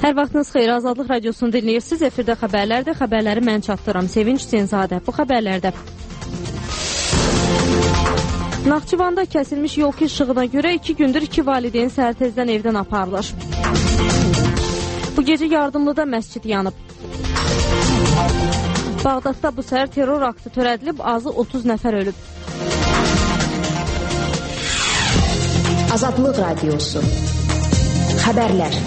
Hər vaxtınız xeyir, Azadlıq Radiosunu dinləyirsiniz. Efirdə xəbərlərdir. Xəbərləri mən çatdıram. Sevinç Hüseynzadə. Bu xəbərlərdə Naxçıvanda kəsilmiş yol işığına görə 2 gündür 2 valideyn səhər tezdən evdən aparılır. Bu gecə Yardımlıda məscid yanıb. Bağdadda bu səhər terror aktı törədilib, azı 30 nəfər ölüb. Azadlıq Radiosu Xəbərlər.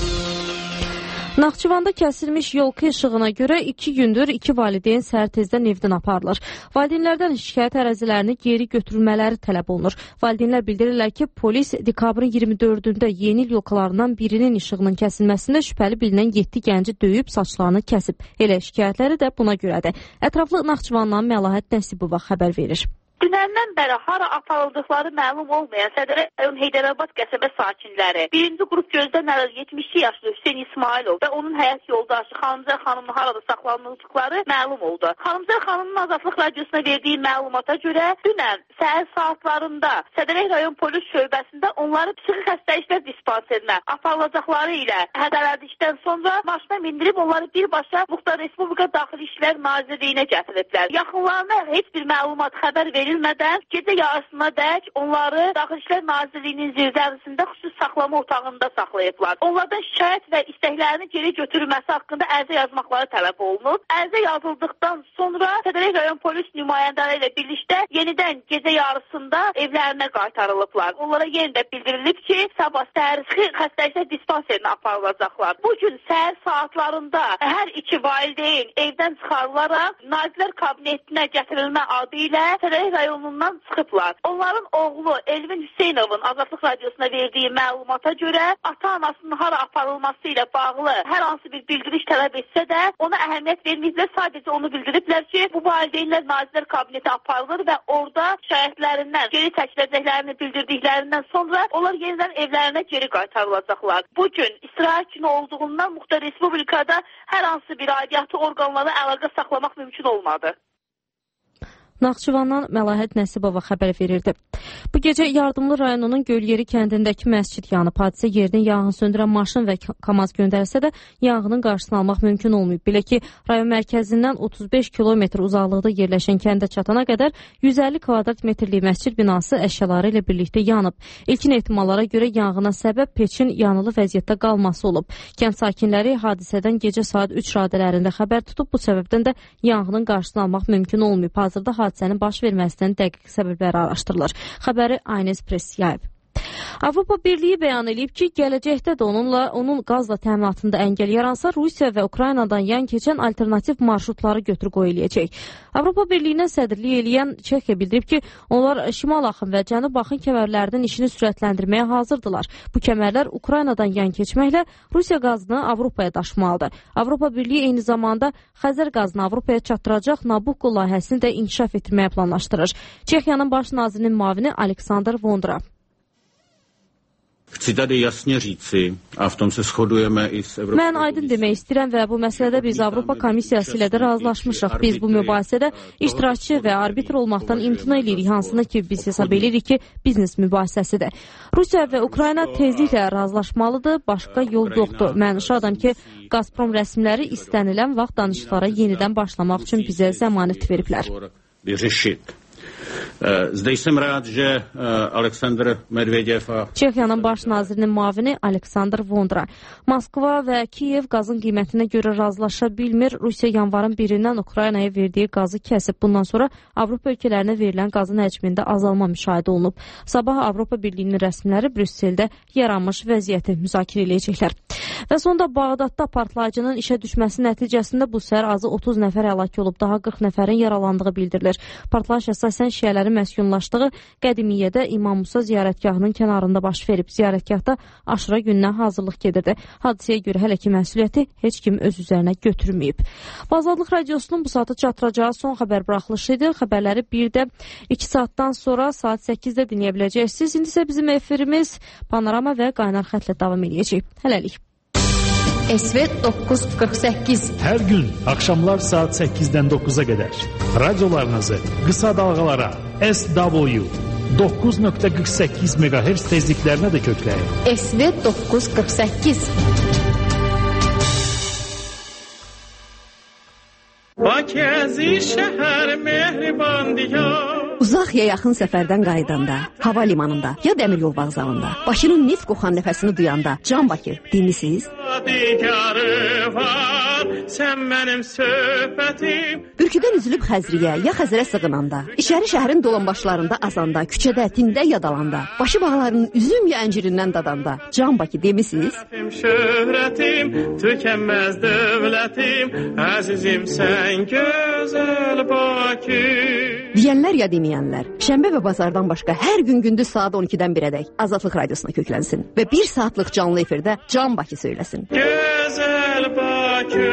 Naxçıvanda kəsilmiş yolka işığına görə 2 gündür 2 valideyn səhər tezdən evdən aparılır. Valideynlərdən şikayət ərazilərini geri götürülmələri tələb olunur. Valideynlər bildirirlər ki, polis dekabrın 24-də yeni il yolkalarından birinin işığının kəsilməsində şübhəli bilinən 7 gənci döyüb saçlarını kəsib. Elə şikayətləri də buna görədir. Ətraflı Naxçıvandan Məlahət Nəsibova xəbər verir. Dünəndən bəri hara aparıldıqları məlum olmayan Sədrə rayon Heydərabad qəsəbə sakinləri, birinci qrup gözdən əvvəl 72 yaşlı Hüseyn İsmailov və onun həyat yoldaşı Xanımzər xanımın harada saxlanıldıqları məlum oldu. Xanımzər xanımın Azadlıq Radiosuna verdiyi məlumata görə dünən səhər saatlarında Sədrə rayon polis şöbəsində onları psixi xəstəliklər dispanserinə aparılacaqları ilə hədələdikdən sonra maşına mindirib onları birbaşa Muxtar Respublika Daxili İşlər Nazirliyinə gətiriblər. Yaxınlarına heç bir məlumat xəbər verilmədən gecə yarısına dək onları Daxili İşlər Nazirliyinin zirzəvisində xüsusi saxlama otağında saxlayıblar. Onlardan şikayət və istəklərini geri götürülməsi haqqında ərizə yazmaqları tələb olunub. Ərizə yazıldıqdan sonra Sədrə rayon polis nümayəndələri ilə birlikdə yenidən gecə yarısında evlərinə qaytarılıblar. Onlara yenidən bildirilib ki, sabah səhərki xəstəliklər dispanserinə aparılacaqlar. Bugün səhər saatlarında hər iki valideyn evdən çıxarılaraq Nazirlər Kabinetinə gətirilmə adı ilə Sədrə rayonundan çıxıblar. Onların oğlu Elvin Hüseynovun Azadlıq Radiosuna verdiyi məlumata görə ata-anasının hara aparılması ilə bağlı hər hansı bir bildiriş tələb etsə də ona əhəmiyyət verməyiblər. Sadəcə onu bildiriblər ki, bu valideynlər Nazirlər Kabineti aparılır və orada şikayətlərindən geri çəkiləcəklərini bildirdiklərindən sonra onlar yenidən evlərinə geri qaytarılacaqlar. Bugün istirahət günü olduğundan Muxtar Respublikada hər hansı bir aidiyyatı orqanlara əlaqə saxlamaq mümkün olmadı. Naxçıvandan Məlahət Nəsibova xəbər verirdi. Bu gecə Yardımlı rayonunun Gölyeri kəndindəki məscid yanıb. Hadisə yerinə yanğın söndürən maşın və KAMAZ göndərsə də yanğının qarşısını almaq mümkün olmayıb. Belə ki, rayon mərkəzindən 35 kilometr uzaqlıqda yerləşən kəndə çatana qədər 150 kvadrat metrlik məscid binası əşyaları ilə birlikdə yanıb. İlkin ehtimallara görə yanğına səbəb peçin yanılı vəziyyətdə qalması olub. Kənd sakinləri hadisədən gecə saat 3 radələrində xəbər tutub, bu səbəbdən də yanğının qarşısını almaq mümkün olmayıb. Hazırda hadisənin baş verməsindən dəqiq səbəbləri araşdırılır. Xəbəri Aynes Press yayıb. Avropa Birliyi bəyan edib ki, gələcəkdə də onun qazla təminatında əngəl yaransa, Rusiya və Ukraynadan yan keçən alternativ marşrutları götür-qoy eləyəcək. Avropa Birliyinə sədrlik eləyən Çexiya bildirib ki, onlar şimal axın və cənub axın kəmərlərinin işini sürətləndirməyə hazırdılar. Bu kəmərlər Ukraynadan yan keçməklə Rusiya qazını Avropaya daşımalıdır. Avropa Birliyi eyni zamanda Xəzər qazını Avropaya çatdıracaq Nabucco layihəsini də inkişaf etdirməyə planlaşdırır. Çexiyanın baş nazirinin müavini Aleksandr Vondra. Chci tady jasně říci, a v tom se shodujeme i s Evropskou. Mən aydın demək istəyirəm və bu məsələdə biz Avropa Komissiyası ilə də razılaşmışıq. Biz bu mübahisədə iştirakçı və arbitr olmaqdan imtina edirik, hansını ki biz hesab edirik ki, biznes mübahisəsidir. Rusiya və Ukrayna tezliklə razılaşmalıdır, başqa yol yoxdur. Mən şadam ki, Gazprom rəsmiləri istənilən vaxt danışıqlara yenidən başlamaq üçün bizə zəmanət veriblər. Zde jsem rád, že Aleksandr Medvedev a Çexiyanın baş nazirinin müavini Aleksandr Vondra. Moskva və Kiyev qazın qiymətinə görə razılaşa bilmir. Rusiya yanvarın 1-dən Ukraynaya verdiyi qazı kəsib. Bundan sonra Avropa ölkələrinə verilən qazın həcmində azalma müşahidə olunub. Sabah Avropa Birliyinin rəsmiləri Brüsseldə yaranmış vəziyyəti müzakirə edəcəklər. Və sonda Bağdadda partlayıcının işə düşməsi nəticəsində bu səhər azı 30 nəfər həlak olub, daha 40 nəfərin yaralandığı bildirilir. Partlayış əsasən şiələrin məskunlaşdığı Qədimiyyədə İmam Musa ziyarətgahının kənarında baş verib. Ziyarətgahda Aşura gününə hazırlıq gedirdi. Hadisəyə görə hələ ki məsuliyyəti heç kim öz üzərinə götürməyib. Azadlıq Radiosunun bu saatı çatdıracağı son xəbər buraxılışı idi. Xəbərləri 1-də 2 saatdan sonra saat 8-də dinləyə biləcəksiniz. İndi isə bizim efirimiz Panorama və Qaynar xətlə davam edəcək. Hələlik. SV 948 Hər gün axşamlar saat 8-dən 9-a qədər radiolarınızı qısa dalğalara SW 9.48 MHz tezliklərinə də kökləyin. SV 948 Mərkəzi şəhər mehriban diyar. Uzaq ya yaxın səfərdən qayıdanda, hava limanında ya dəmir yol vağzalında, Bakının neft qoxan nəfəsini duyanda, Can Bakı dinmisiniz? Sən mənim söhbətim. Bürküdən üzülüb Xəzriyə ya Xəzərə sığınanda, İçəri şəhərin dolanbaşlarında azanda, küçədə, tində yadalanda, başı bağlarının üzüm ya əncirindən dadanda, Can Bakı demisiniz? Şöhrətim, tükənməz dövlətim, əzizim sən gözəl Bakı. Deyənlər ya deməyənlər, şənbə və bazardan başqa hər gün gündüz saat 12-dən 1-ədək Azadlıq Radiosuna köklənsin və 1 saatlıq canlı efirdə Can Bakı söyləsin. Gözəl Bakı.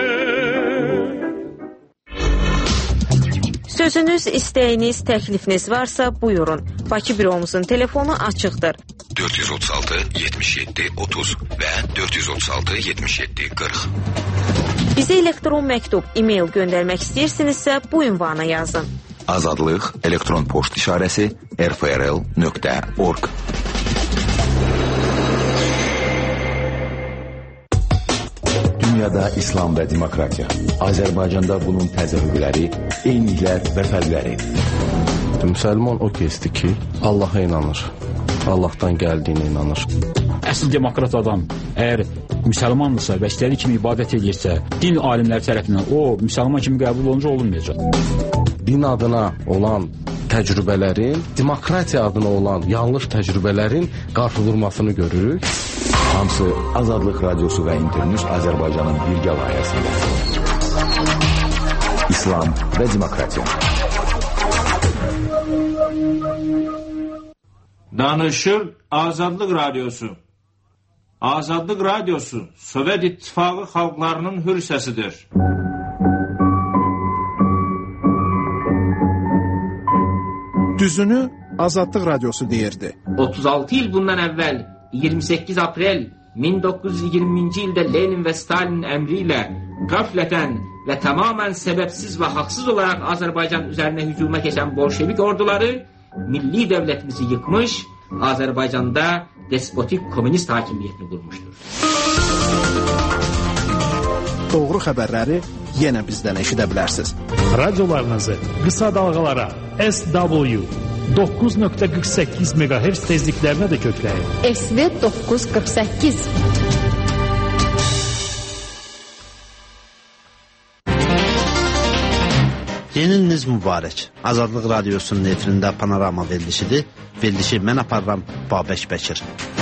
Sözünüz, istəyiniz, təklifiniz varsa buyurun. Bakı büromuzun telefonu açıqdır. 436 77 30 və 436 77 40. Bizə elektron məktub, e-mail göndərmək istəyirsinizsə bu ünvana yazın. Azadlıq elektron poçt işarəsi rfrl.org. Dünyada İslam və demokratiya. Azərbaycanda bunun təzahürləri, eyniliklər və fərqləri. Müsəlman o kəsdir ki, Allaha inanır. Allahdan gəldiyinə inanır. Əsl demokrat adam əgər müsəlmandırsa və istədiyi kimi ibadət edirsə, din alimləri tərəfindən o müsəlman kimi qəbul olunca olunmayacaq. Din adına olan təcrübələrin, demokratiya adına olan yanlış təcrübələrin qarşıdurmasını görürük. Hamısı Azadlıq Radiosu və İnternews Azərbaycanın birgə layihəsində. İslam və demokratiya. Danışır Azadlıq Radiosu. Azadlıq Radiosu Sovet İttifaqı xalqlarının hür səsidir. Düzünü Azadlıq Radiosu deyirdi. 36 il bundan əvvəl 28 aprel 1920-ci ildə Lenin və Stalinin əmri ilə qəflətən və tamamən səbəbsiz və haqsız olaraq Azərbaycan üzərinə hücuma keçən bolşevik orduları milli dövlətimizi yıkmış, Azərbaycanda despotik komünist hakimiyyətini qurmuşdur. Doğru xəbərləri yenə bizdən eşidə bilərsiniz. Radiolarınızı qısa dalğalara SW 9.48 MHz tezliklərinə də kökləyin. SV 948. Yeni iliniz mübarək. Azadlıq Radiosunun efirində panorama verilişidir. Verilişi mən aparıram Babək Bəkir.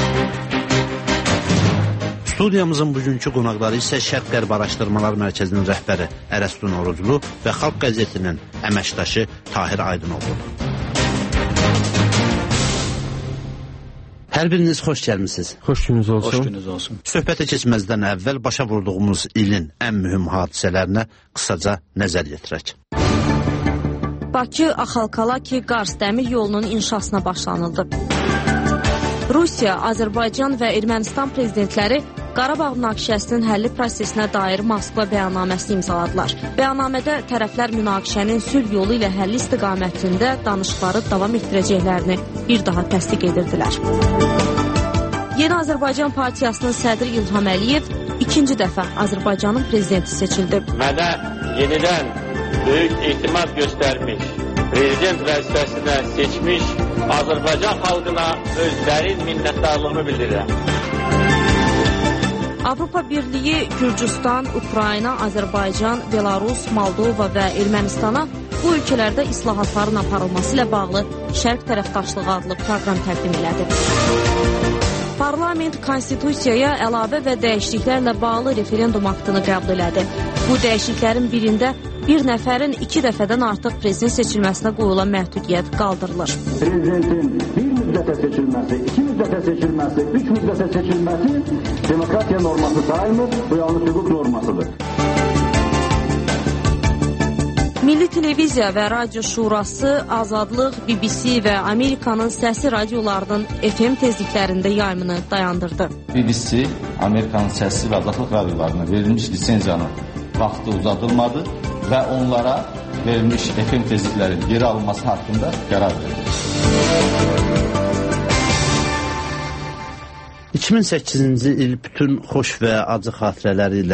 Studiyamızın bugünkü qonaqları isə Şərq-Qərb Araşdırmalar Mərkəzinin rəhbəri Ərəstun Oruclu və Xalq Qəzetinin əməkdaşı Tahir Aydınoğlu. Hər biriniz xoş gəlmisiniz. Xoş gününüz olsun. Xoş gününüz olsun. Söhbətə keçməzdən əvvəl başa vurduğumuz ilin ən mühüm hadisələrinə qısaca nəzər yetirək. Bakı-Axalkalaki-Qars dəmir yolunun inşasına başlanıldı. Rusiya, Azərbaycan və Ermənistan prezidentləri Qarabağ münaqişəsinin həlli prosesinə dair Moskva bəyannaməsi imzaladılar. Bəyannamədə tərəflər münaqişənin sülh yolu ilə həlli istiqamətində danışıqları davam etdirəcəklərini bir daha təsdiq edirdilər. Yeni Azərbaycan Partiyasının sədri İlham Əliyev ikinci dəfə Azərbaycanın prezidenti seçildi. Mənə yenidən böyük etimad göstərmiş, prezident vəzifəsinə seçmiş Azərbaycan xalqına özlərin minnətdarlığını bildirirəm. Avropa Birliyi Gürcüstan, Ukrayna, Azərbaycan, Belarus, Moldova və Ermənistana bu ölkələrdə islahatların aparılması ilə bağlı Şərq tərəfdaşlığı adlı proqram təqdim elədi. Parlament konstitusiyaya əlavə və dəyişikliklərlə bağlı referendum aktını qəbul elədi. Bu dəyişikliklərin birində bir nəfərin 2 dəfədən artıq prezident seçilməsinə qoyulan məhdudiyyət qaldırılır. Prezidentin bir müddətə seçilməsi, 2 müddətə seçilməsi, 3 müddətə seçilməsi demokratiya norması sayılmır, bu yalnız hüquq normasıdır. Milli Televiziya və Radio Şurası, Azadlıq, BBC və Amerikanın səsi radiolarının FM tezliklərində yayımını dayandırdı. BBC, Amerikanın səsi və Azadlıq radiolarına verilmiş lisenziyanın vaxtı uzadılmadı və onlara verilmiş FM tezliklərin geri alınması haqqında qərar verildi. 2008-ci il bütün xoş və acı xatirələri ilə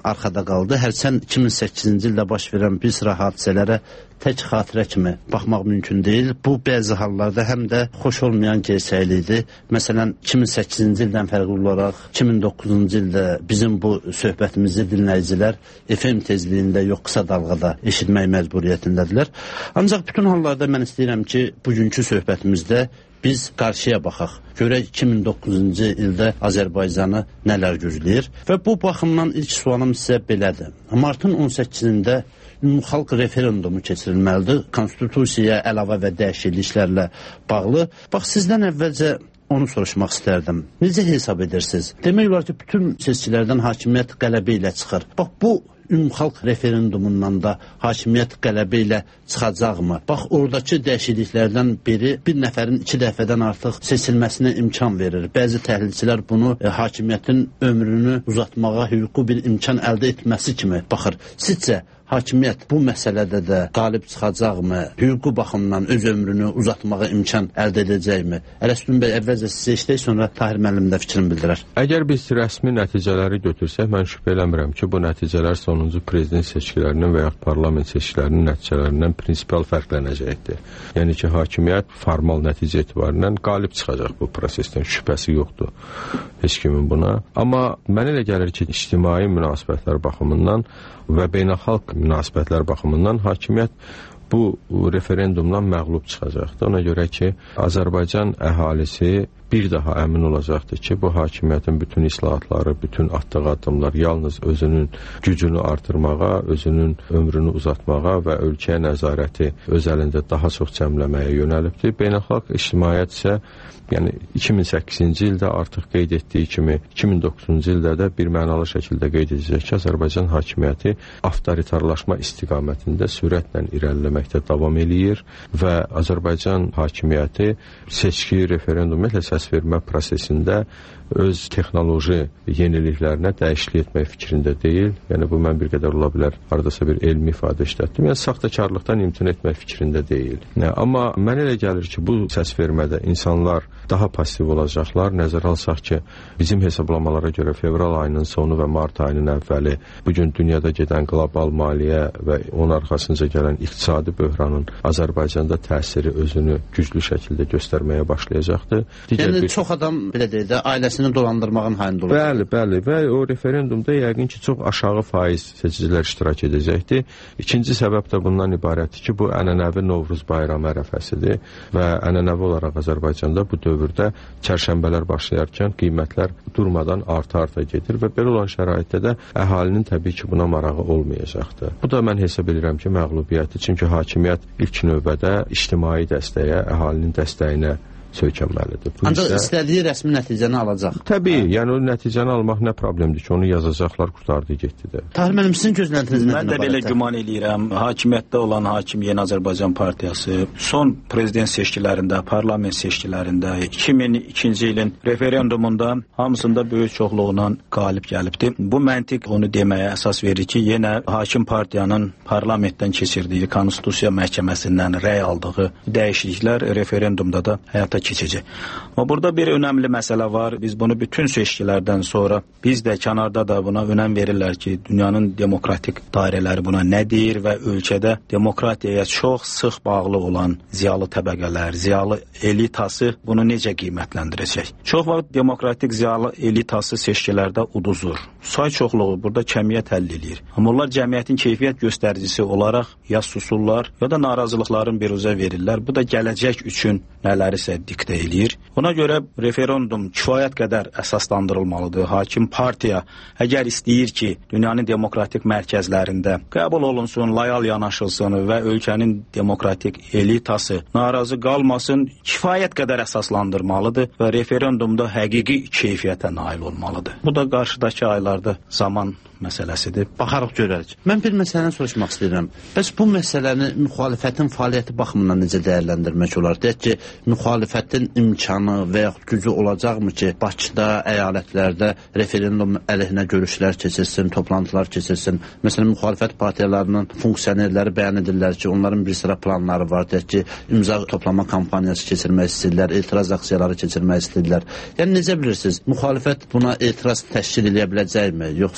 arxada qaldı. Hərçənd 2008-ci ildə baş verən bir sıra hadisələrə tək xatirə kimi baxmaq mümkün deyil. Bu, bəzi hallarda həm də xoş olmayan gerçəklikdir. Məsələn, 2008-ci ildən fərqli olaraq 2009-cu ildə bizim bu söhbətimizi dinləyicilər FM tezliyində yox, qısa dalğada eşitmək məcburiyyətindədirlər. Ancaq bütün hallarda mən istəyirəm ki, bugünkü söhbətimizdə biz qarşıya baxaq. Görək 2009-cu ildə Azərbaycanı nələr gözləyir. Və bu baxımdan ilk sualım sizə belədir. Martın 18-də ümumxalq referendumu keçirilməlidir. Konstitusiyaya əlavə və dəyişikliklərlə bağlı. Bax, sizdən əvvəlcə onu soruşmaq istərdim. Necə hesab edirsiniz? Demək olar ki, bütün seçkilərdən hakimiyyət qələbə ilə çıxır. Bax, bu ümumxalq referendumundan da hakimiyyət qələbə ilə çıxacaqmı? Bax, oradakı dəyişikliklərdən biri bir nəfərin 2 dəfədən artıq seçilməsinə imkan verir. Bəzi təhlilçilər bunu hakimiyyətin ömrünü uzatmağa hüquqi bir imkan əldə etməsi kimi baxır. Sizcə, hakimiyyət bu məsələdə də qalib çıxacaqmı? Hüquqi baxımdan öz ömrünü uzatmağa imkan əldə edəcəkmi? Ələsdün bəy, əvvəlcə sizə işləyək, sonra Tahir müəllim də fikrini bildirər. Əgər biz rəsmi nəticələri götürsək, mən şübhə eləmirəm ki, bu nəticələr sonuncu prezident seçkilərinin və yaxud parlament seçkilərinin nəticələrindən prinsipial fərqlənəcəkdir. Yəni ki, hakimiyyət formal nəticə etibarilə qalib çıxacaq bu prosesdən, şübhəsi yoxdur heç kimin buna. Amma mənə elə gəlir ki, ictimai münasibətlər baxımından və beynəlxalq münasibətlər baxımından hakimiyyət bu referendumdan məğlub çıxacaqdır. Ona görə ki, Azərbaycan əhalisi bir daha əmin olacaqdır ki, bu hakimiyyətin bütün islahatları, bütün atdığı addımlar yalnız özünün gücünü artırmağa, özünün ömrünü uzatmağa və ölkəyə nəzarəti öz əlində daha çox cəmləməyə yönəlibdir. Beynəlxalq ictimaiyyət isə yəni 2008-ci ildə artıq qeyd etdiyi kimi 2009-cu ildə də bir mənalı şəkildə qeyd edəcək ki, Azərbaycan hakimiyyəti avtoritarlaşma istiqamətində sürətlə irəliləməkdə davam eləyir və Azərbaycan hakimiyyəti seçki, referendum, ümumiyyətlə səs vermə prosesində öz texnoloji yeniliklərinə dəyişiklik etmək fikrində deyil. Yəni bu mən bir qədər ola bilər haradasa bir elmi ifadə işlətdim. Yəni saxtakarlıqdan imtina etmək fikrində deyil. Amma mənə elə gəlir ki, bu səs vermədə insanlar daha passiv olacaqlar. Nəzərə alsaq ki, bizim hesablamalara görə fevral ayının sonu və mart ayının əvvəli bugün dünyada gedən qlobal maliyyə və onun arxasınca gələn iqtisadi böhranın Azərbaycanda təsiri özünü güclü şəkildə göstərməyə başlayacaqdır. Yəni çox adam belə deyək də ailəsini dolandırmağın hayında olur. Bəli. Və o referendumda yəqin ki, çox aşağı faiz seçicilər iştirak edəcəkdir. İkinci səbəb də bundan ibarətdir ki, bu ənənəvi Novruz bayramı ərəfəsidir və ənənəvi olaraq Azərbaycanda bu dövrdə çərşənbələr başlayarkən qiymətlər durmadan arta gedir və belə olan şəraitdə də əhalinin təbii ki, buna marağı olmayacaqdır. Bu da mən hesab edirəm ki, məğlubiyyətdir. Çünki hakimiyyət ilk növbədə ictimai dəstəyə, əhalinin dəstəyinə söykənməlidir. Ancaq istədiyi rəsmi nəticəni alacaq. Təbii, yəni o nəticəni almaq nə problemdir ki, onu yazacaqlar, qurtardı, getdi də. Tahir müəllim, sizin gözləntiniz nədir? Mən də belə güman eləyirəm, hakimiyyətdə olan Hakim Yeni Azərbaycan Partiyası son prezident seçkilərində, parlament seçkilərində 2002-ci ilin referendumunda hamısında böyük çoxluğuna qalib gəlibdir. Bu məntiq onu deməyə əsas verir ki, yenə hakim partiyanın parlamentdən keçirdiyi, Konstitusiya məhkəməsindən rəy aldığı dəyişikliklər referendumda da həyata keçəcək. Amma burada bir önəmli məsələ var. Biz bunu bütün seçkilərdən sonra biz də kənarda da buna önəm verirlər ki, dünyanın demokratik dairələri buna nə deyir və ölkədə demokratiyaya çox sıx bağlı olan ziyalı təbəqələr, ziyalı elitası bunu necə qiymətləndirəcək? Çox vaxt demokratik ziyalı elitası seçkilərdə uduzur. Say çoxluğu burada kəmiyyət həll edir. Amma onlar cəmiyyətin keyfiyyət göstəricisi olaraq ya susurlar, ya da narazılıqların biruzə verirlər. Bu da gələcək üçün nələrisə diktə eləyir. Ona görə referendum kifayət qədər əsaslandırılmalıdır. Hakim partiya əgər istəyir ki, dünyanın demokratik mərkəzlərində qəbul olunsun, layal yanaşılsın və ölkənin demokratik elitası narazı qalmasın, kifayət qədər əsaslandırmalıdır və referendumda həqiqi keyfiyyətə nail olmalıdır. Bu da qarşıdakı aylarda zaman məsələsidir. Baxarıq görərik. Mən bir məsələni soruşmaq istəyirəm. Bəs bu məsələni müxalifətin fəaliyyəti baxımından necə dəyərləndirmək olar? Deyək ki, müxalifətin imkanı və yaxud gücü olacaqmı ki, Bakıda, əyalətlərdə referendum əleyhinə görüşlər keçirsin, toplantılar keçirsin? Məsələn, müxalifət partiyalarının funksionerləri bəyan edirlər ki, onların bir sıra planları var. Deyək ki, imza toplama kampaniyası keçirmək istəyirlər, etiraz aksiyaları keçirmək istəyirlər. Yəni, necə bilirsiniz, müxalifət buna etiraz təşkil edə biləcəkmi? Yoxsa...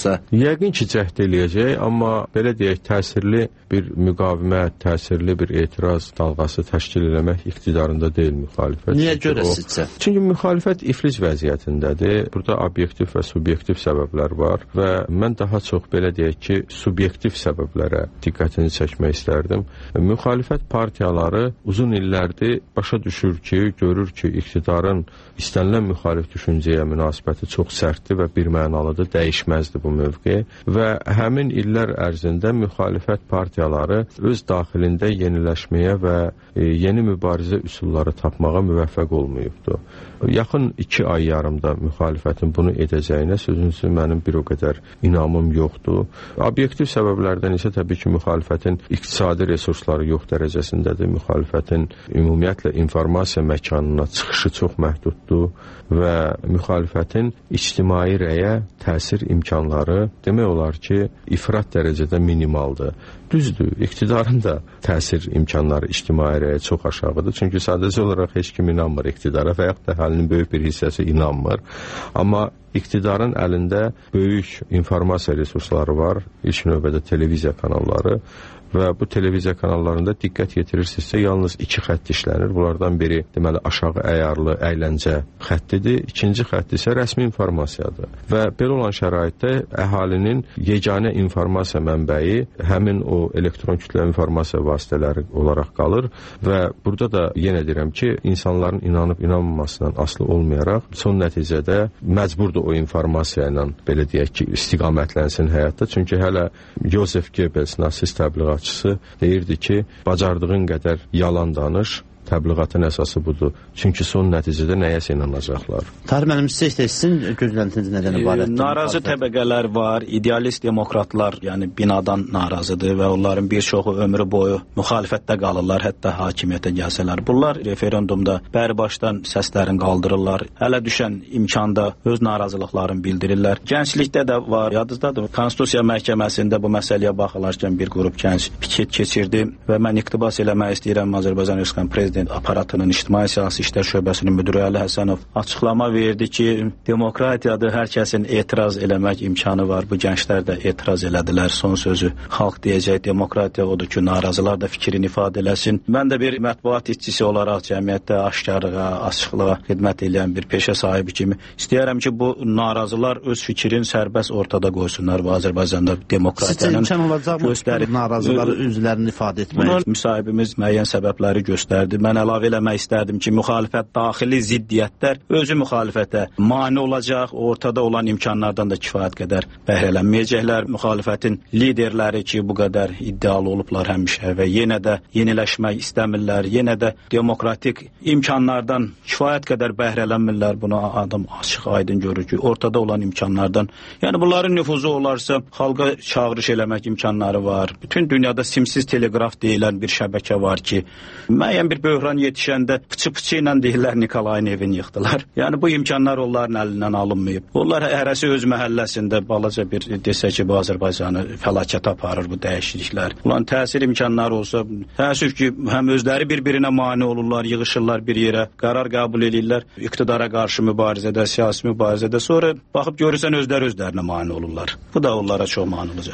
Yəqin ki, cəhd eləyəcək, amma belə deyək, təsirli bir müqavimət, təsirli bir etiraz dalğası təşkil eləmək iqtidarında deyil müxalifət. Niyə görə sizcə? Çünki müxalifət iflic vəziyyətindədir. Burada obyektiv və subyektiv səbəblər var və mən daha çox belə deyək ki, subyektiv səbəblərə diqqətini çəkmək istərdim. Müxalifət partiyaları uzun illərdir başa düşür ki, görür ki, iqtidarın istənilən müxalif düşüncəyə münasibəti çox sərtdir və birmənalıdır, dəyişməzdir bu mövqe və həmin illər ərzində müxalifət partiyaları öz daxilində yeniləşməyə və yeni mübarizə üsulları tapmağa müvəffəq olmayıbdır. Yaxın 2 ay yarımda müxalifətin bunu edəcəyinə sözünüzü mənim bir o qədər inamım yoxdur. Obyektiv səbəblərdən isə təbii ki, müxalifətin iqtisadi resursları yox dərəcəsindədir. Müxalifətin ümumiyyətlə informasiya məkanına çıxışı çox məhduddur və müxalifətin ictimai rəyə təsir imkanları demək olar ki, ifrat dərəcədə minimaldır. Düzdür, iqtidarın da təsir imkanları ictimai rəyə çox aşağıdır. Çünki sadəcə olaraq heç kim inanmır iqtidara və yaxud da əhalinin böyük bir hissəsi inanmır. Amma iqtidarın əlində böyük informasiya resursları var, ilk növbədə televiziya kanalları və bu televiziya kanallarında diqqət yetirirsinizsə, yalnız 2 xətt işlənir. Bunlardan biri deməli aşağı əyarlı əyləncə xəttidir, ikinci xətt isə rəsmi informasiyadır. Və belə olan şəraitdə əhalinin yeganə informasiya mənbəyi həmin o elektron kütləvi informasiya vasitələri olaraq qalır və burada da yenə deyirəm ki, insanların inanıb inanmamasından asılı olmayaraq son nəticədə məcburdur o informasiya ilə belə deyək ki, istiqamətlənsin həyatda. Çünki hələ Joseph Goebbels nasist təbliğatçısı deyirdi ki, bacardığın qədər yalan danış, təbliğatın əsası budur. Çünki son nəticədə nəyəsə inanacaqlar. Tahir müəllim, sizin gözləntiniz nədən ibarətdir? Narazı təbəqələr var, idealist demokratlar, yəni binadan narazıdır və onların bir çoxu ömrü boyu müxalifətdə qalırlar, hətta hakimiyyətə gəlsələr. Bunlar referendumda bərbaşdan səslərini qaldırırlar, hələ düşən imkanda öz narazılıqlarını bildirirlər. Gənclikdə də var, yadınızdadır, Konstitusiya məhkəməsində bu məsələyə baxılarkən bir qrup gənc piket keçirdi və mən iqtibas eləmək istəyirəm Azərbaycan Respublikasının prezidenti aparatının İctimai Siyasi İşlər Şöbəsinin müdürü Əli Həsənov açıqlama verdi ki, demokratiyadır, hər kəsin etiraz eləmək imkanı var. Bu gənclər də etiraz elədilər. Son sözü xalq deyəcək, demokratiya odur ki, narazılar da fikrini ifadə eləsin. Mən də bir mətbuat işçisi olaraq cəmiyyətdə aşkarlığa, açıqlığa xidmət edən bir peşə sahibi kimi istəyərəm ki, bu narazılar öz fikrin sərbəst ortada qoysunlar və Azərbaycanda demokratiyanın göstərib narazıları özlərini ifadə etmək. Müsahibimiz müəyyən səbəbləri göstərdi. Mən əlavə eləmək istərdim ki, müxalifət daxili ziddiyyətlər özü müxalifətə mane olacaq, ortada olan imkanlardan da kifayət qədər bəhrələnməyəcəklər. Müxalifətin liderləri ki, bu qədər iddialı olublar həmişə və yenə də yeniləşmək istəmirlər, yenə də demokratik imkanlardan kifayət qədər bəhrələnmirlər. Bunu adam açıq, aydın görür ki, ortada olan imkanlardan, yəni bunların nüfuzu olarsa xalqa çağırış eləmək imkanları var. Bütün dünyada simsiz teleqraf deyilən bir şəbəkə var ki, müəyyən bir böhran yetişəndə pıçı-pıçı ilə deyirlər Nikolayın evini yıxdılar. Yəni bu imkanlar onların əlindən alınmayıb. Onlar hərəsi öz məhəlləsində balaca bir desə ki, bu Azərbaycanı fəlakətə aparır bu dəyişikliklər. Ulan təsir imkanları olsa, təəssüf ki, həm özləri bir-birinə mane olurlar, yığışırlar bir yerə, qərar qəbul edirlər, iqtidara qarşı mübarizədə, siyasi mübarizədə, sonra baxıb görürsən özlərinə mane olurlar. Bu da onlara çox mane olacaq.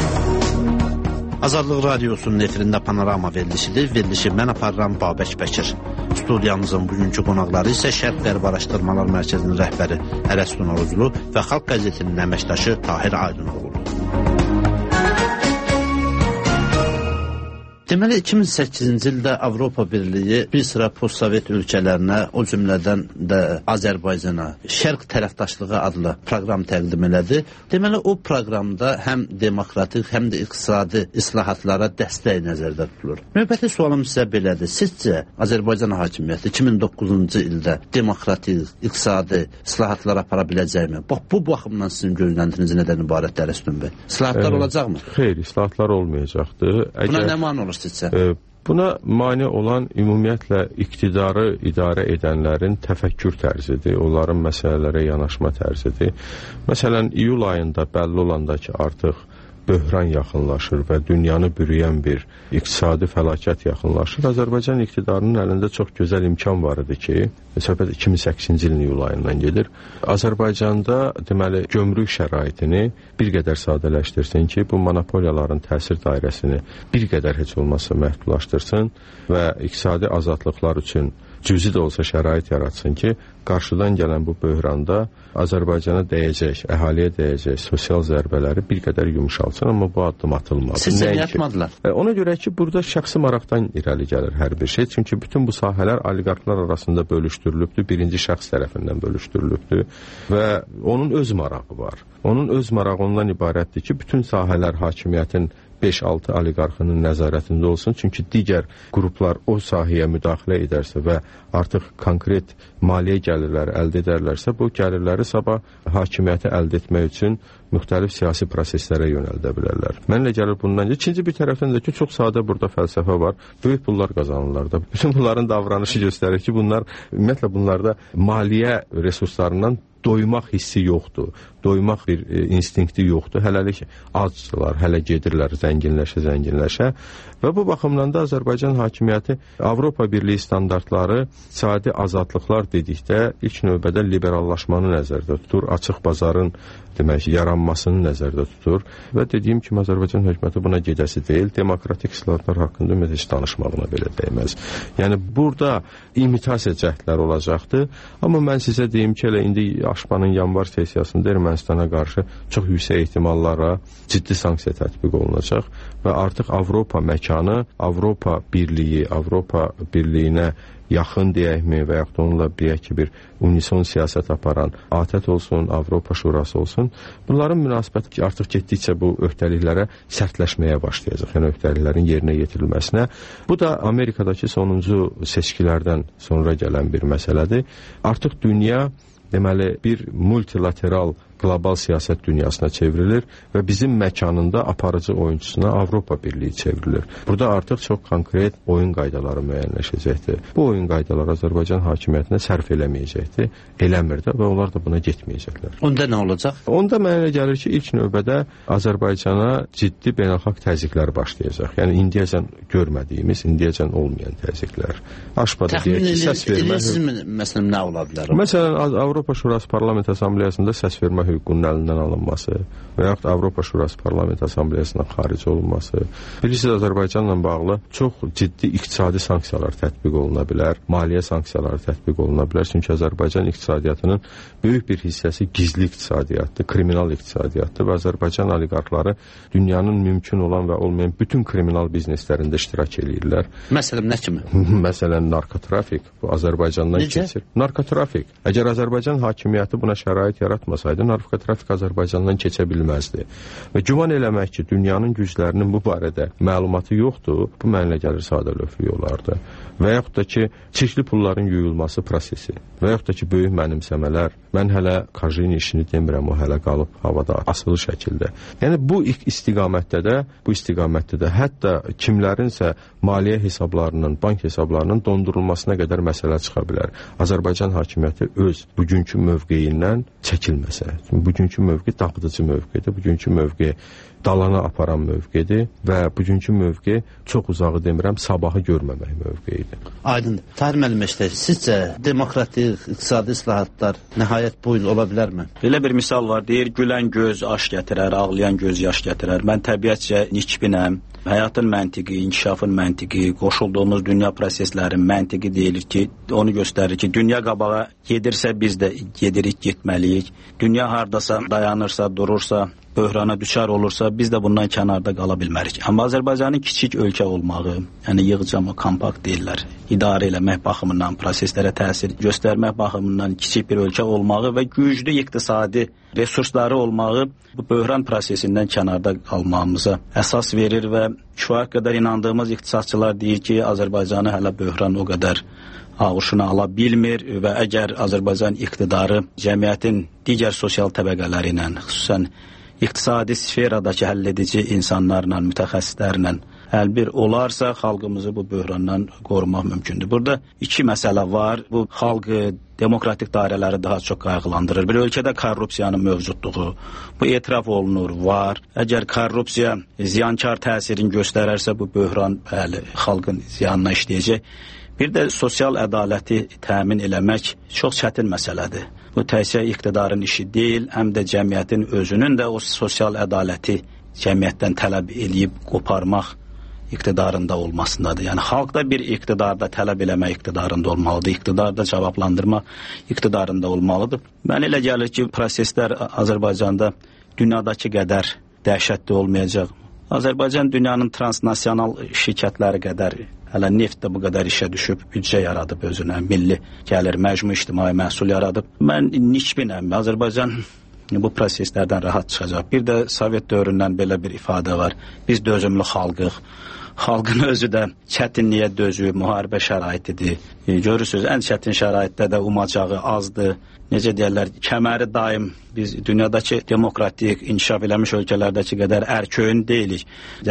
Azadlıq Radiosunun efirində Panorama verilişidir. Verilişi mən aparıram Babək Bəkir. Studiyamızın bugünkü qonaqları isə Şərq-Qərb Araşdırmalar Mərkəzinin rəhbəri Ərəstun Oğuzlu və Xalq qəzetinin əməkdaşı Tahir Aydınoğlu. Deməli, 2008-ci ildə Avropa Birliyi bir sıra postsovet ölkələrinə, o cümlədən də Azərbaycana Şərq tərəfdaşlığı adlı proqram təqdim elədi. Deməli, o proqramda həm demokratik, həm də iqtisadi islahatlara dəstək nəzərdə tutulur. Növbəti sualım sizə belədir. Sizcə Azərbaycan hakimiyyəti 2009-cu ildə demokratik, iqtisadi islahatlar apara biləcəkmi? Bax, bu baxımdan sizin gözləntiniz nədən ibarətdir Ərəstun bəy? İslahatlar olacaqmı? Xeyr, islahatlar olmayacaqdır. Buna nə mane olur? Buna mane olan ümumiyyətlə iqtidarı idarə edənlərin təfəkkür tərzidir, onların məsələlərə yanaşma tərzidir. Məsələn, iyul ayında bəlli olanda ki, artıq böhran yaxınlaşır və dünyanı bürüyən bir iqtisadi fəlakət yaxınlaşır. Azərbaycan iqtidarının əlində çox gözəl imkan var idi ki, söhbət 2008-ci ilin iyul ayından gedir. Azərbaycanda deməli gömrük şəraitini bir qədər sadələşdirsin ki, bu monopoliyaların təsir dairəsini bir qədər heç olmazsa məhdudlaşdırsın və iqtisadi azadlıqlar üçün cüzi də olsa şərait yaratsın ki, qarşıdan gələn bu böhranda Azərbaycana dəyəcək, əhaliyə dəyəcək sosial zərbələri bir qədər yumşalsın, amma bu addım atılmadı. Sizcə yapmadılar? Ona görə ki, burada şəxsi maraqdan irəli gəlir hər bir şey. Çünki bütün bu sahələr oliqarxlar arasında bölüşdürülübdür, birinci şəxs tərəfindən bölüşdürülübdür və onun öz marağı var. Onun öz marağı ondan ibarətdir ki, bütün sahələr hakimiyyətin 5-6 oliqarxının nəzarətində olsun. Çünki digər qruplar o sahəyə müdaxilə edərsə və artıq konkret maliyyə gəlirləri əldə edərlərsə, bu gəlirləri sabah hakimiyyəti əldə etmək üçün müxtəlif siyasi proseslərə yönəldə bilərlər. Mənlə gəlir bundan. İkinci bir tərəfdən də ki, çox sadə burada fəlsəfə var. Böyük pullar qazanırlar da. Bütün bunların davranışı göstərir ki, bunlar ümumiyyətlə bunlarda maliyyə resurslarından doymaq hissi yoxdur. Doymaq bir instinkti yoxdur. Hələlik acdırlar, hələ gedirlər zənginləşə. Və bu baxımdan da Azərbaycan hakimiyyəti Avropa Birliyi standartları iqtisadi azadlıqlar dedikdə ilk növbədə liberallaşmanı nəzərdə tutur, açıq bazarın demək yaranmasını nəzərdə tutur və dediyim kimi Azərbaycan hökuməti buna gedəsi deyil, demokratik islahatlar haqqında ümumiyyətlə heç danışmağına belə dəyməz. Yəni burada imitasiya cəhdləri olacaqdır, amma mən sizə deyim ki, elə indi Aşpanın yanvar sessiyasında Ermənistana qarşı çox yüksək ehtimallara ciddi sanksiya tətbiq olunacaq və artıq Avropa məkanı, Avropa Birliyinə yaxın deyəkmi və yaxud da onunla deyək ki, bir unison siyasət aparan ATƏT olsun, Avropa Şurası olsun, bunların münasibəti artıq getdikcə bu öhdəliklərə sərtləşməyə başlayacaq, yəni öhdəliklərin yerinə yetirilməsinə. Bu da Amerikadakı sonuncu seçkilərdən sonra gələn bir məsələdir. Artıq dünya deməli bir multilateral qlobal siyasət dünyasına çevrilir və bizim məkanında aparıcı oyunçusuna Avropa Birliyi çevrilir. Burada artıq çox konkret oyun qaydaları müəyyənləşəcəkdir. Bu oyun qaydaları Azərbaycan hakimiyyətinə sərf eləməyəcəkdir, eləmir də və onlar da buna getməyəcəklər. Onda nə olacaq? Onda mənə gəlir ki, ilk növbədə Azərbaycana ciddi beynəlxalq təzyiqlər başlayacaq. Yəni indiyəcən görmədiyimiz, indiyəcən olmayan təzyiqlər. Aşpada deyək ki, səs vermə. Məsələn, nə ola bilər? Məsələn, Avropa Şurası Parlament Assambleyasında səs vermə hüququnun əlindən alınması və yaxud Avropa Şurası Parlament Assambleyasından xaric olunması. Bilirsiniz, Azərbaycanla bağlı çox ciddi iqtisadi sanksiyalar tətbiq oluna bilər, maliyyə sanksiyaları tətbiq oluna bilər. Çünki Azərbaycan iqtisadiyyatının böyük bir hissəsi gizli iqtisadiyyatdır, kriminal iqtisadiyyatdır və Azərbaycan oliqarxları dünyanın mümkün olan və olmayan bütün kriminal bizneslərində iştirak edirlər. Məsələn, nə kimi? Məsələn, narkotrafik. Bu Azərbaycandan keçir. Narkotrafik. Əgər Azərbaycan hakimiyyəti buna şərait yaratmasaydı, narkotrafik Azərbaycandan keçə bilməzdi. Və güman eləmək ki, dünyanın güclərinin bu barədə məlumatı yoxdur, bu mənlə gəlir sadəlövhlük olardı. Və yaxud da ki, çirkli pulların yuyulması prosesi və yaxud da ki, böyük mənimsəmələr, mən hələ Kajin işini demirəm, o hələ qalıb havada asılı şəkildə. Yəni, bu istiqamətdə də hətta kimlərinsə maliyyə hesablarının, bank hesablarının dondurulmasına qədər məsələ çıxa bilər. Azərbaycan hakimiyyəti öz bugünkü mövqeyindən çəkilməsə. Bugünkü mövqe dağıdıcı mövqedir, bugünkü mövqe dalana aparan mövqedir və bugünkü mövqe çox uzağı demirəm, sabahı görməmək mövqeyidir. Aydındır. Tahir müəllim, sizcə demokratik, iqtisadi islahatlar nəhayət bu il ola bilərmi? Belə bir misal var, deyir, gülən göz aş gətirər, ağlayan göz yaş gətirər. Mən təbiətcə nikbinəm. Həyatın məntiqi, inkişafın məntiqi, qoşulduğumuz dünya proseslərin məntiqi deyilir ki, onu göstərir ki, dünya qabağa gedirsə biz də gedirik, getməliyik. Dünya hardasa dayanırsa, durursa, böhrana düçar olursa biz də bundan kənarda qala bilmərik. Amma Azərbaycanın kiçik ölkə olmağı, yəni yığcam, kompakt deyirlər, idarə eləmək baxımından, proseslərə təsir göstərmək baxımından kiçik bir ölkə olmağı və güclü iqtisadi resursları olmağı bu böhran prosesindən kənarda qalmağımıza əsas verir və kifayət qədər inandığımız iqtisadçılar deyir ki, Azərbaycanı hələ böhran o qədər ağuşuna ala bilmir və əgər Azərbaycan iqtidarı cəmiyyətin digər sosial təbəqələri ilə, xüsusən iqtisadi sferadakı həlledici insanlarla, mütəxəssislərlə əlbir olarsa, xalqımızı bu böhrandan qorumaq mümkündür. Burada iki məsələ var. Bu xalqı demokratik dairələri daha çox qayğılandırır. Bir ölkədə korrupsiyanın mövcudluğu, bu etiraf olunur, var. Əgər korrupsiya ziyankar təsirini göstərərsə, bu böhran bəli, xalqın ziyanına işləyəcək. Bir də sosial ədaləti təmin eləmək çox çətin məsələdir. Bu təkcə iqtidarın işi deyil, həm də cəmiyyətin özünün də o sosial ədaləti cəmiyyətdən tələb eləyib qoparmaq iqtidarında olmasındadır. Yəni xalq da bir iqtidarda tələb eləmək iqtidarında olmalıdır. İqtidarda cavablandırma iqtidarında olmalıdır. Mənə elə gəlir ki, proseslər Azərbaycanda dünyadakı qədər dəhşətli olmayacaq. Azərbaycan dünyanın transnasional şirkətləri qədər, hələ neft də bu qədər işə düşüb, büdcə yaradıb özünə, milli gəlir, məcmu ictimai məhsul yaradıb. Mən nikbinəm, Azərbaycan bu proseslərdən rahat çıxacaq. Bir də Sovet dövründən belə bir ifadə var. Biz dözümlü xalqıq. Xalqın özü də çətinliyə dözü, müharibə şəraitidir. Görürsünüz, ən çətin şəraitdə də umacağı azdır. Necə deyərlər, kəməri daim biz dünyadakı demokratik, inkişaf eləmiş ölkələrdəki qədər ərköyün deyilik.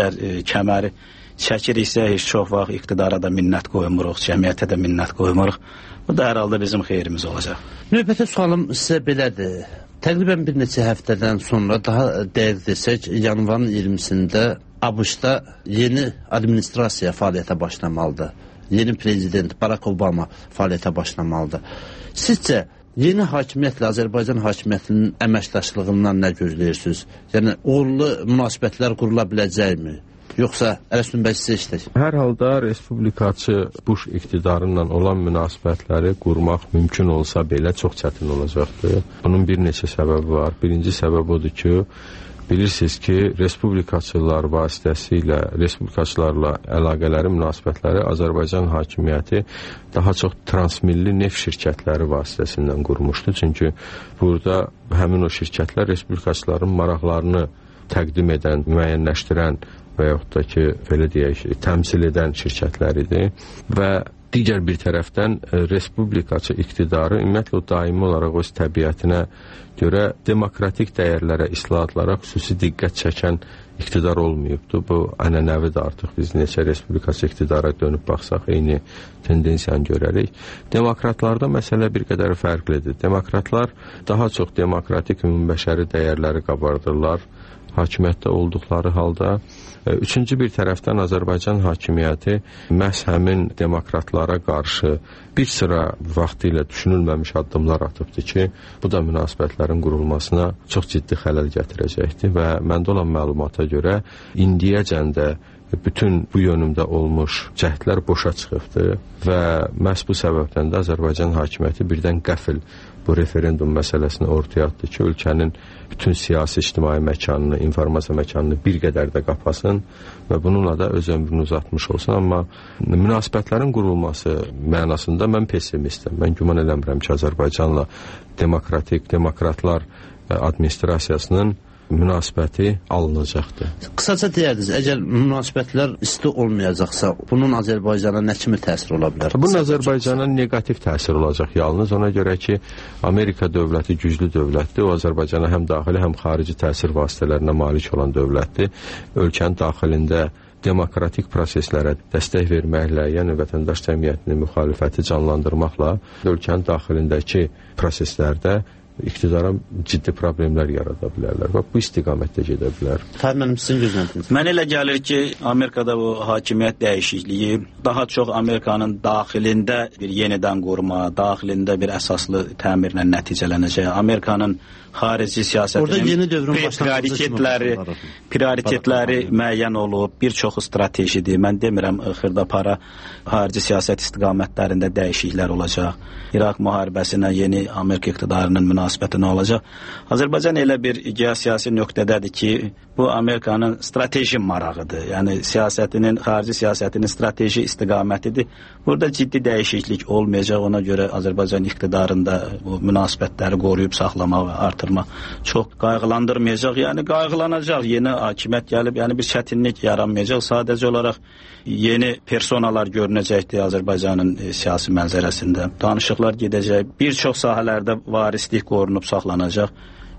Kəməri çəkiriksə, heç çox vaxt iqtidara da minnət qoymuruq, cəmiyyətə də minnət qoymuruq. Bu da hər halda bizim xeyrimiz olacaq. Növbəti sualım sizə belədir. Təqribən bir neçə həftədən sonra, daha dəqiq desək, yanvarın 20-sində ABŞ-da yeni administrasiya fəaliyyətə başlamalıdır. Yeni prezident Barack Obama fəaliyyətə başlamalıdır. Sizcə, yeni hakimiyyətlə Azərbaycan hakimiyyətinin əməkdaşlığından nə gözləyirsiniz? Yəni, uğurlu münasibətlər qurula biləcəkmi? Yoxsa Ələsgün bəy sizə işləyək? Hər halda respublikaçı Bush iktidarıyla olan münasibətləri qurmaq mümkün olsa belə çox çətin olacaqdır. Bunun bir neçə səbəbi var. Birinci səbəb odur ki, bilirsiniz ki, respublikaçılar vasitəsilə, respublikaçılarla əlaqələri, münasibətləri Azərbaycan hakimiyyəti daha çox transmilli neft şirkətləri vasitəsindən qurmuşdu. Çünki burada həmin o şirkətlər respublikaçıların maraqlarını təqdim edən, müəyyənləşdirən və yaxud da ki, belə deyək, təmsil edən şirkətlər idi və digər bir tərəfdən respublikaçı iqtidarı ümumiyyətlə o daimi olaraq öz təbiətinə görə demokratik dəyərlərə, islahatlara xüsusi diqqət çəkən iqtidar olmayıbdır. Bu ənənəvidir artıq. Biz neçə respublikaçı iqtidara dönüb baxsaq, eyni tendensiyanı görərik. Demokratlarda məsələ bir qədər fərqlidir. Demokratlar daha çox demokratik ümumbəşəri dəyərləri qabardırlar hakimiyyətdə olduqları halda. Üçüncü bir tərəfdən Azərbaycan hakimiyyəti məhz həmin demokratlara qarşı bir sıra vaxtı ilə düşünülməmiş addımlar atıbdır ki, bu da münasibətlərin qurulmasına çox ciddi xələl gətirəcəkdir və məndə olan məlumata görə indiyəcən də bütün bu yönümdə olmuş cəhdlər boşa çıxıbdır və məhz bu səbəbdən də Azərbaycan hakimiyyəti birdən qəfil bu referendum məsələsini ortaya atdı ki, ölkənin bütün siyasi ictimai məkanını, informasiya məkanını bir qədər də qapasın və bununla da öz ömrünü uzatmış olsun. Amma münasibətlərin qurulması mənasında mən pessimistəm. Mən güman eləmirəm ki, Azərbaycanla demokratlar administrasiyasının münasibəti alınacaqdır. Qısaca deyərdiniz, əgər münasibətlər isti olmayacaqsa, bunun Azərbaycana nə kimi təsir ola bilər? Bunun Azərbaycana negativ təsir olacaq yalnız. Ona görə ki, Amerika dövləti güclü dövlətdir. O, Azərbaycana həm daxili, həm xarici təsir vasitələrinə malik olan dövlətdir. Ölkənin daxilində demokratik proseslərə dəstək verməklə, yəni vətəndaş cəmiyyətinin müxalifəti canlandırmaqla ölkənin daxilindəki proseslərdə iqtidara ciddi problemlər yarada bilərlər və bu istiqamətdə gedə bilər. Mənim sizin gözləntiniz. Mənə elə gəlir ki, Amerikada bu hakimiyyət dəyişikliyi daha çox Amerikanın daxilində bir yenidən qurma, daxilində bir əsaslı təmirlə nəticələnəcək. Amerikanın xarici siyasətinin prioritetləri müəyyən olub, bir çox stratejidir. Mən demirəm, xırdapara xarici siyasət istiqamətlərində dəyişikliklər olacaq. İraq müharibəsinə yeni Amerika iqtidarının münasibəti nə olacaq? Azərbaycan elə bir geosiyasi nöqtədədir ki, bu Amerikanın strateji marağıdır. Yəni siyasətinin, xarici siyasətinin strateji istiqamətidir. Burada ciddi dəyişiklik olmayacaq. Ona görə Azərbaycan iqtidarında bu münasibətləri qoruyub saxlamaq və artırmaq çox qayğılandırmayacaq. Yəni qayğılanacaq. Yeni hakimiyyət gəlib, yəni bir çətinlik yaranmayacaq. Sadəcə olaraq yeni personalar görünəcəkdir Azərbaycanın siyasi mənzərəsində. Danışıqlar gedəcək. Bir çox sahələrdə varislik qorunub saxlanacaq.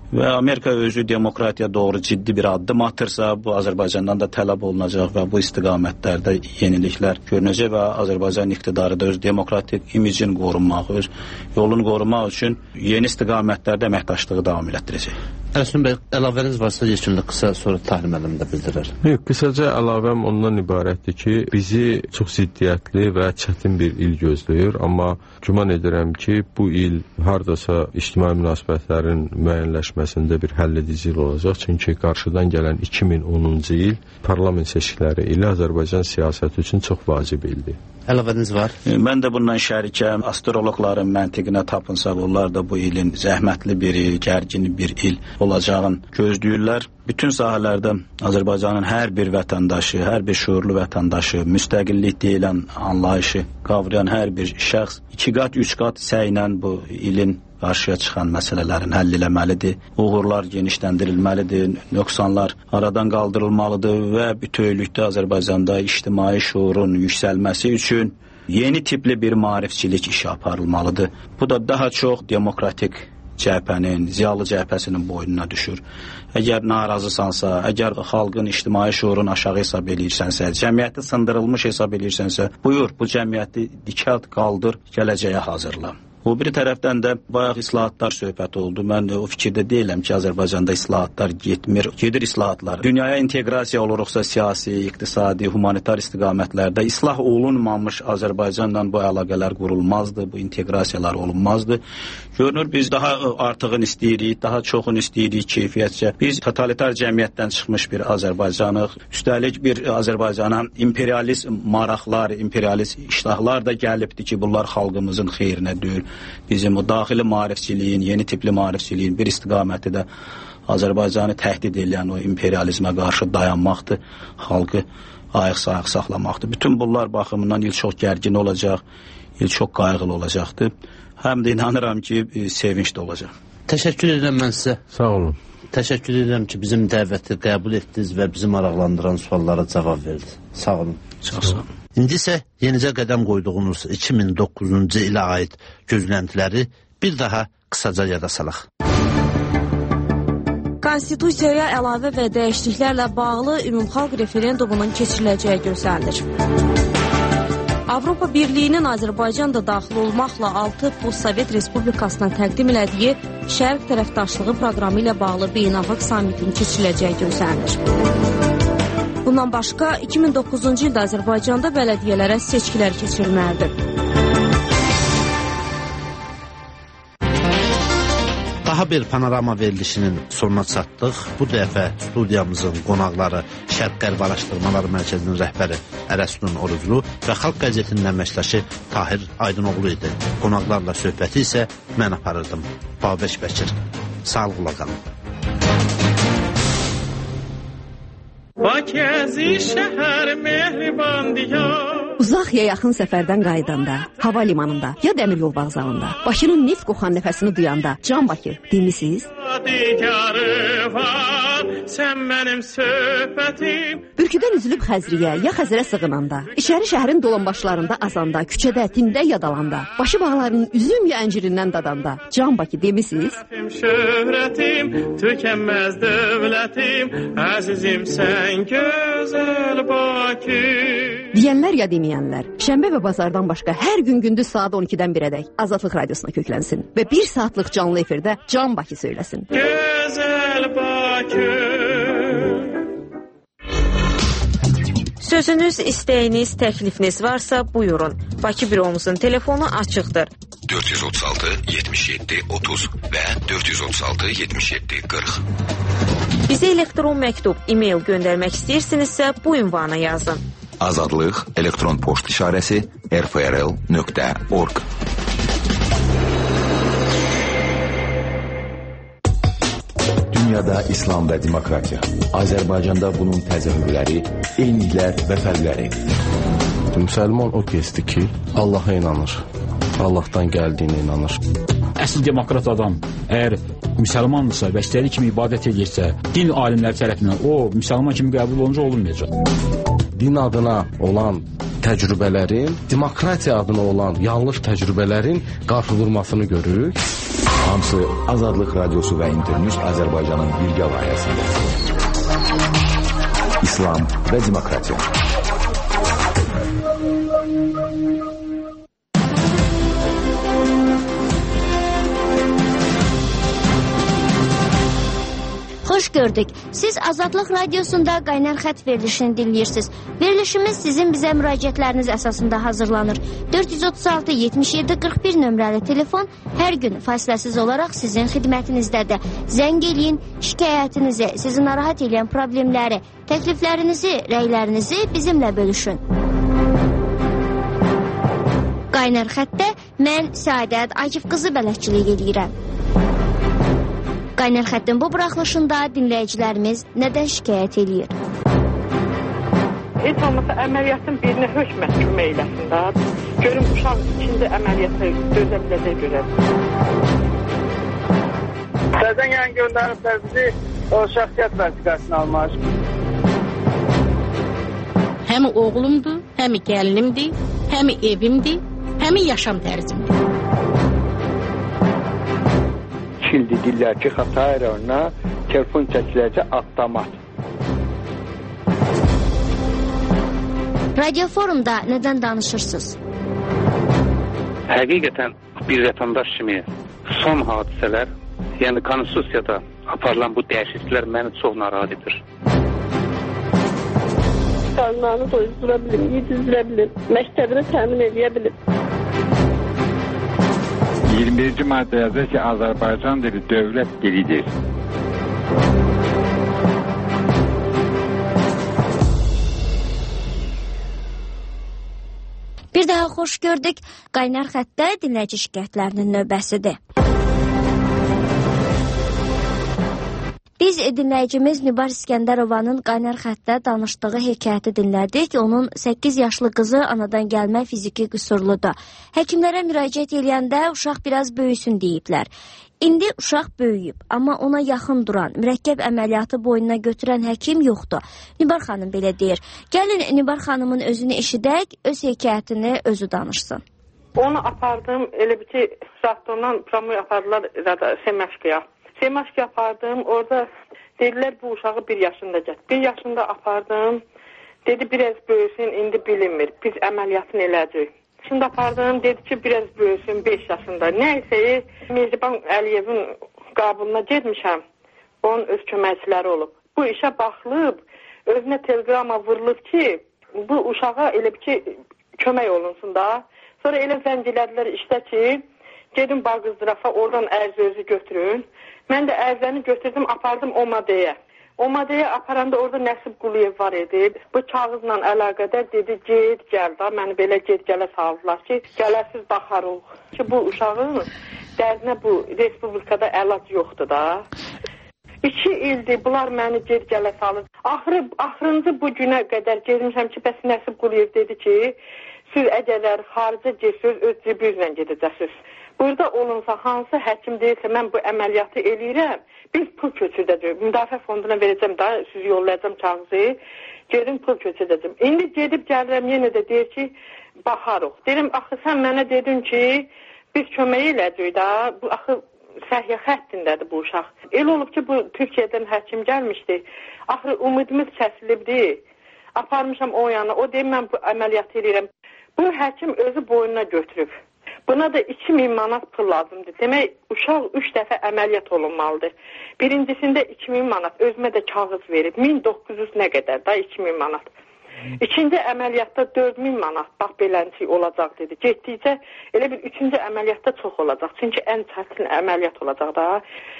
Və Amerika özü demokratiya doğru ciddi bir addım atırsa, bu Azərbaycandan da tələb olunacaq və bu istiqamətlərdə yeniliklər görünəcək və Azərbaycan iqtidarı da öz demokratik imicini qorunmaq, öz yolunu qorumaq üçün yeni istiqamətlərdə əməkdaşlığı davam elətdirəcək. Ərəsmin bəy, əlavəniz varsa yekunlu qısa, sonra Tahir müəllim də bildirir. Yox, qısaca əlavəm ondan ibarətdir ki, bizi çox ziddiyyətli və çətin bir il gözləyir, amma güman edirəm ki, bu il hardasa ictimai münasibətlərin müəyyənləşməsində bir həlledici il olacaq. Çünki qarşıdan gələn 2010-cu il parlament seçkiləri ilə Azərbaycan siyasəti üçün çox vacib ildir. Əlavəniz var? Mən də bundan şərikəm. Astroloqların məntiqinə tapınsaq, onlar da bu ilin zəhmətli bir il, gərgin bir il olacağını gözləyirlər. Bütün sahələrdə Azərbaycanın hər bir vətəndaşı, hər bir şuurlu vətəndaşı, müstəqillik deyilən anlayışı qavrayan hər bir şəxs 2 qat, 3 qat səylə bu ilin qarşıya çıxan məsələlərin həll eləməlidir. Uğurlar genişləndirilməlidir, nöqsanlar aradan qaldırılmalıdır və bütövlükdə Azərbaycanda ictimai şuurun yüksəlməsi üçün yeni tipli bir maarifçilik işi aparılmalıdır. Bu da daha çox demokratik cəhbənin, ziyalı cəhbəsinin boynuna düşür. Əgər narazısansa, əgər xalqın ictimai şuurunu aşağı hesab edirsənsə, cəmiyyəti sındırılmış hesab edirsənsə, buyur bu cəmiyyəti dikət qaldır, gələcəyə hazırla. O bir tərəfdən də bayaq islahatlar söhbəti oldu. Mən o fikirdə deyiləm ki, Azərbaycanda islahatlar gedir islahatlar. Dünyaya inteqrasiya oluruqsa siyasi, iqtisadi, humanitar istiqamətlərdə islah olunmamış Azərbaycanla bu əlaqələr qurulmazdı, bu inteqrasiyalar olunmazdı. Görünür, biz daha artığını istəyirik, daha çoxunu istəyirik keyfiyyətcə. Biz totalitar cəmiyyətdən çıxmış bir Azərbaycanıq. Üstəlik bir Azərbaycana imperialist maraqlar, imperialist iştahlar da gəlibdi ki, bunlar xalqımızın xeyrinə deyil. Bizim o daxili maarifçiliyin, yeni tipli maarifçiliyin bir istiqaməti də Azərbaycanı təhdid edən o imperializmə qarşı dayanmaqdır, xalqı ayıq-sayıq saxlamaqdır. Bütün bunlar baxımından il çox gərgin olacaq, il çox qayğılı olacaqdır. Həm də inanıram ki, sevinç də olacaq. Təşəkkür edirəm mən sizə. Sağ olun. Təşəkkür edirəm ki, bizim dəvəti qəbul etdiniz və bizi maraqlandıran suallara cavab verdiniz. Sağ olun. Çox sağ olun. İndi isə yenicə qədəm qoyduğunuz 2009-cu ilə aid gözləntiləri bir daha qısaca yada salaq. Konstitusiyaya əlavə və dəyişikliklərlə bağlı ümumxalq referendumunun keçiriləcəyi gözlənilir. Avropa Birliyinin Azərbaycanda daxil olmaqla 6 postsovet respublikasına təqdim elədiyi Şərq tərəfdaşlığı proqramı ilə bağlı beynəlxalq samitin keçiriləcəyi gözlənilir. Bundan başqa 2009-cu ildə Azərbaycanda bələdiyyələrə seçkilər keçirilməlidir. Daha bir panorama verilişinin sonuna çatdıq. Bu dəfə studiyamızın qonaqları Şərq-Qərb Araşdırmalar Mərkəzinin rəhbəri Ərəsnun Oruclu və Xalq qəzetinin əməkdaşı Tahir Aydınoğlu idi. Qonaqlarla söhbəti isə mən aparırdım. Babək Bəkir. Sağlıqla qalın. Bakəzi şəhər mehriban diyar. Uzaq ya yaxın səfərdən qayıdanda, hava limanında ya dəmir yol vağzalında, Bakının neft qoxan nəfəsini duyanda, Can Bakı demisiniz? Digarı var, sən mənim söhbətim. Bürküdən üzülüb Xəzriyə ya Xəzərə sığınanda, içəri şəhərin dolanbaşlarında azanda, küçədə, tində yadalanda, başı bağlarının üzüm ya əncirindən dadanda, Can Bakı demisiniz? Şöhrətim, tükənməz dövlətim, əzizim sən gözəl Bakı. Deyənlər ya deməyənlər, şənbə və bazardan başqa hər gün gündüz saat 12-dən 1-ədək Azadlıq Radiosuna köklənsin və 1 saatlıq canlı efirdə Can Bakı söyləsin. Gözəl Bakı. Sözünüz, istəyiniz, təklifiniz varsa buyurun. Bakı büromuzun telefonu açıqdır. 436 77 30 və 436 77 40. Bizə elektron məktub, e-mail göndərmək istəyirsinizsə bu ünvana yazın. Azadlıq elektron poçt işarəsi rfrl.org. Dünyada İslam və demokratiya. Azərbaycanda bunun təzahürləri, eyniliklər və fərqləri. Müsəlman o kəsdir ki, Allaha inanır. Allahdan gəldiyinə inanır. Əsl demokrat adam əgər müsəlmandırsa və istədiyi kimi ibadət edirsə, din alimləri tərəfindən o müsəlman kimi qəbul olunca olunmayacaq. Din adına olan təcrübələrin, demokratiya adına olan yanlış təcrübələrin qarşıdurmasını görürük. Hamısı Azadlıq Radiosu və İnternews Azərbaycanın birgə layihəsində. İslam və demokratiya. Xoş gördük. Siz Azadlıq Radiosunda Qaynar Xət verilişini dinləyirsiniz. Verilişimiz sizin bizə müraciətləriniz əsasında hazırlanır. 436-77-41 nömrəli telefon hər gün fasiləsiz olaraq sizin xidmətinizdədir. Zəng eləyin, şikayətinizi, sizi narahat edən problemləri, təkliflərinizi, rəylərinizi bizimlə bölüşün. Qaynar Xətdə mən Səadət Akif qızı bələdçilik edirəm. Qaynar Xəttin bu buraxılışında dinləyicilərimiz nədən şikayət edir? Heç olmasa əməliyyatın birinə hökmət kömək eləsin də. Görün uşaq ikinci əməliyyata dözə biləcək görək. Sədən yəni göndəriblər bizi o şəxsiyyət vəsiqəsini almaq. Həm oğlumdur, həm gəlinimdir, həm evimdir, həm yaşam tərzimdir. Şimdi deyirlər ki, Xatay rayonuna telefon çəkiləcək avtomat. Radio forumda nədən danışırsınız? Həqiqətən bir vətəndaş kimi son hadisələr, yəni konstitusiyada aparılan bu dəyişikliklər məni çox narahat edir. Qanunlarını doyuzdura bilim, yedizdirə bilim, məktəbini təmin edə bilim. 21-ci maddə yazır ki, Azərbaycan dili dövlət dilidir. Bir daha xoş gördük. Qaynar Xətdə dinləyici şikayətlərinin növbəsidir. Biz dinləyicimiz Nibar İskəndərovanın Qaynar Xətdə danışdığı hekayəti dinlədik. Onun 8 yaşlı qızı anadan gəlmə fiziki qüsurludur. Həkimlərə müraciət edəndə uşaq biraz böyüsün deyiblər. İndi uşaq böyüyüb, amma ona yaxın duran, mürəkkəb əməliyyatı boynuna götürən həkim yoxdur. Nibar xanım belə deyir. Gəlin Nibar xanımın özünü eşidək, öz hekayətini özü danışsın. Onu apardım, elə bir ki, Zahtondan promoya apardılar Semaşkaya. Semaşkaya apardım, orada dedilər bu uşağı 1 yaşında get. 1 yaşında apardım, dedi biraz böyüsün, indi bilinmir, biz əməliyyatını eləcək. Şimdi apardım, dedi ki biraz böyüsün 5 yaşında. Nəysə, Mehriban Əliyevin qabuluna getmişəm, onun öz köməkçiləri olub. Bu işə baxılıb, özünə telegrama vurulub ki, bu uşağa elə bir ki kömək olunsun da. Sonra elə zəng elədilər işdə ki, gedin Bağızdıraf'a oradan ərz özü götürün. Mən də ərzəni götürdüm, apardım OMAD-yə. OMAD-yə aparanda orada Nəsib Quliyev var idi. Bu kağızla əlaqədar dedi, get, gəl da. Məni belə get-gələ saldılar ki, gələsiz baxarıq. Ki, bu uşağın dərdinə bu Respublikada əlac yoxdur da. 2 ildir bunlar məni get-gələ salır. Axırıncı bu günə qədər gezmişəm ki, bəs Nəsib Quliyev dedi ki, siz əgər xaricə getsiniz, öz cibinizlə gedəcəksiniz. Burada olunsa, hansı həkim deyilsə, mən bu əməliyyatı eləyirəm, biz pul köçürdəcəyik. Müdafiə fonduna verəcəm da, siz yollayacam kağızı, gedim pul köçürdəcəm. İndi gedib gəlirəm, yenə də deyir ki, baxarıq. Dedim, axı sən mənə dedin ki, biz kömək eləcəyik da, bu axı səhiyyə xəttindədir bu uşaq. El olub ki, bu Türkiyədən həkim gəlmişdi. Axı umudumuz kəsilibdi. Aparmışam o yana, o deyim, mən bu əməliyyatı eləyirəm. Bu həkim özü boynuna götürüb. Buna da 2000 manat pul lazımdır. Demək, uşaq 3 dəfə əməliyyat olunmalıdır. Birincisində 2000 manat, özümə də kağız verib. 1900 nə qədər da 2000 manat. İkinci əməliyyatda 4000 manat, bax belənçi olacaq dedi. Getdikcə elə bir 3-cü əməliyyatda çox olacaq. Çünki ən çətin əməliyyat olacaq da.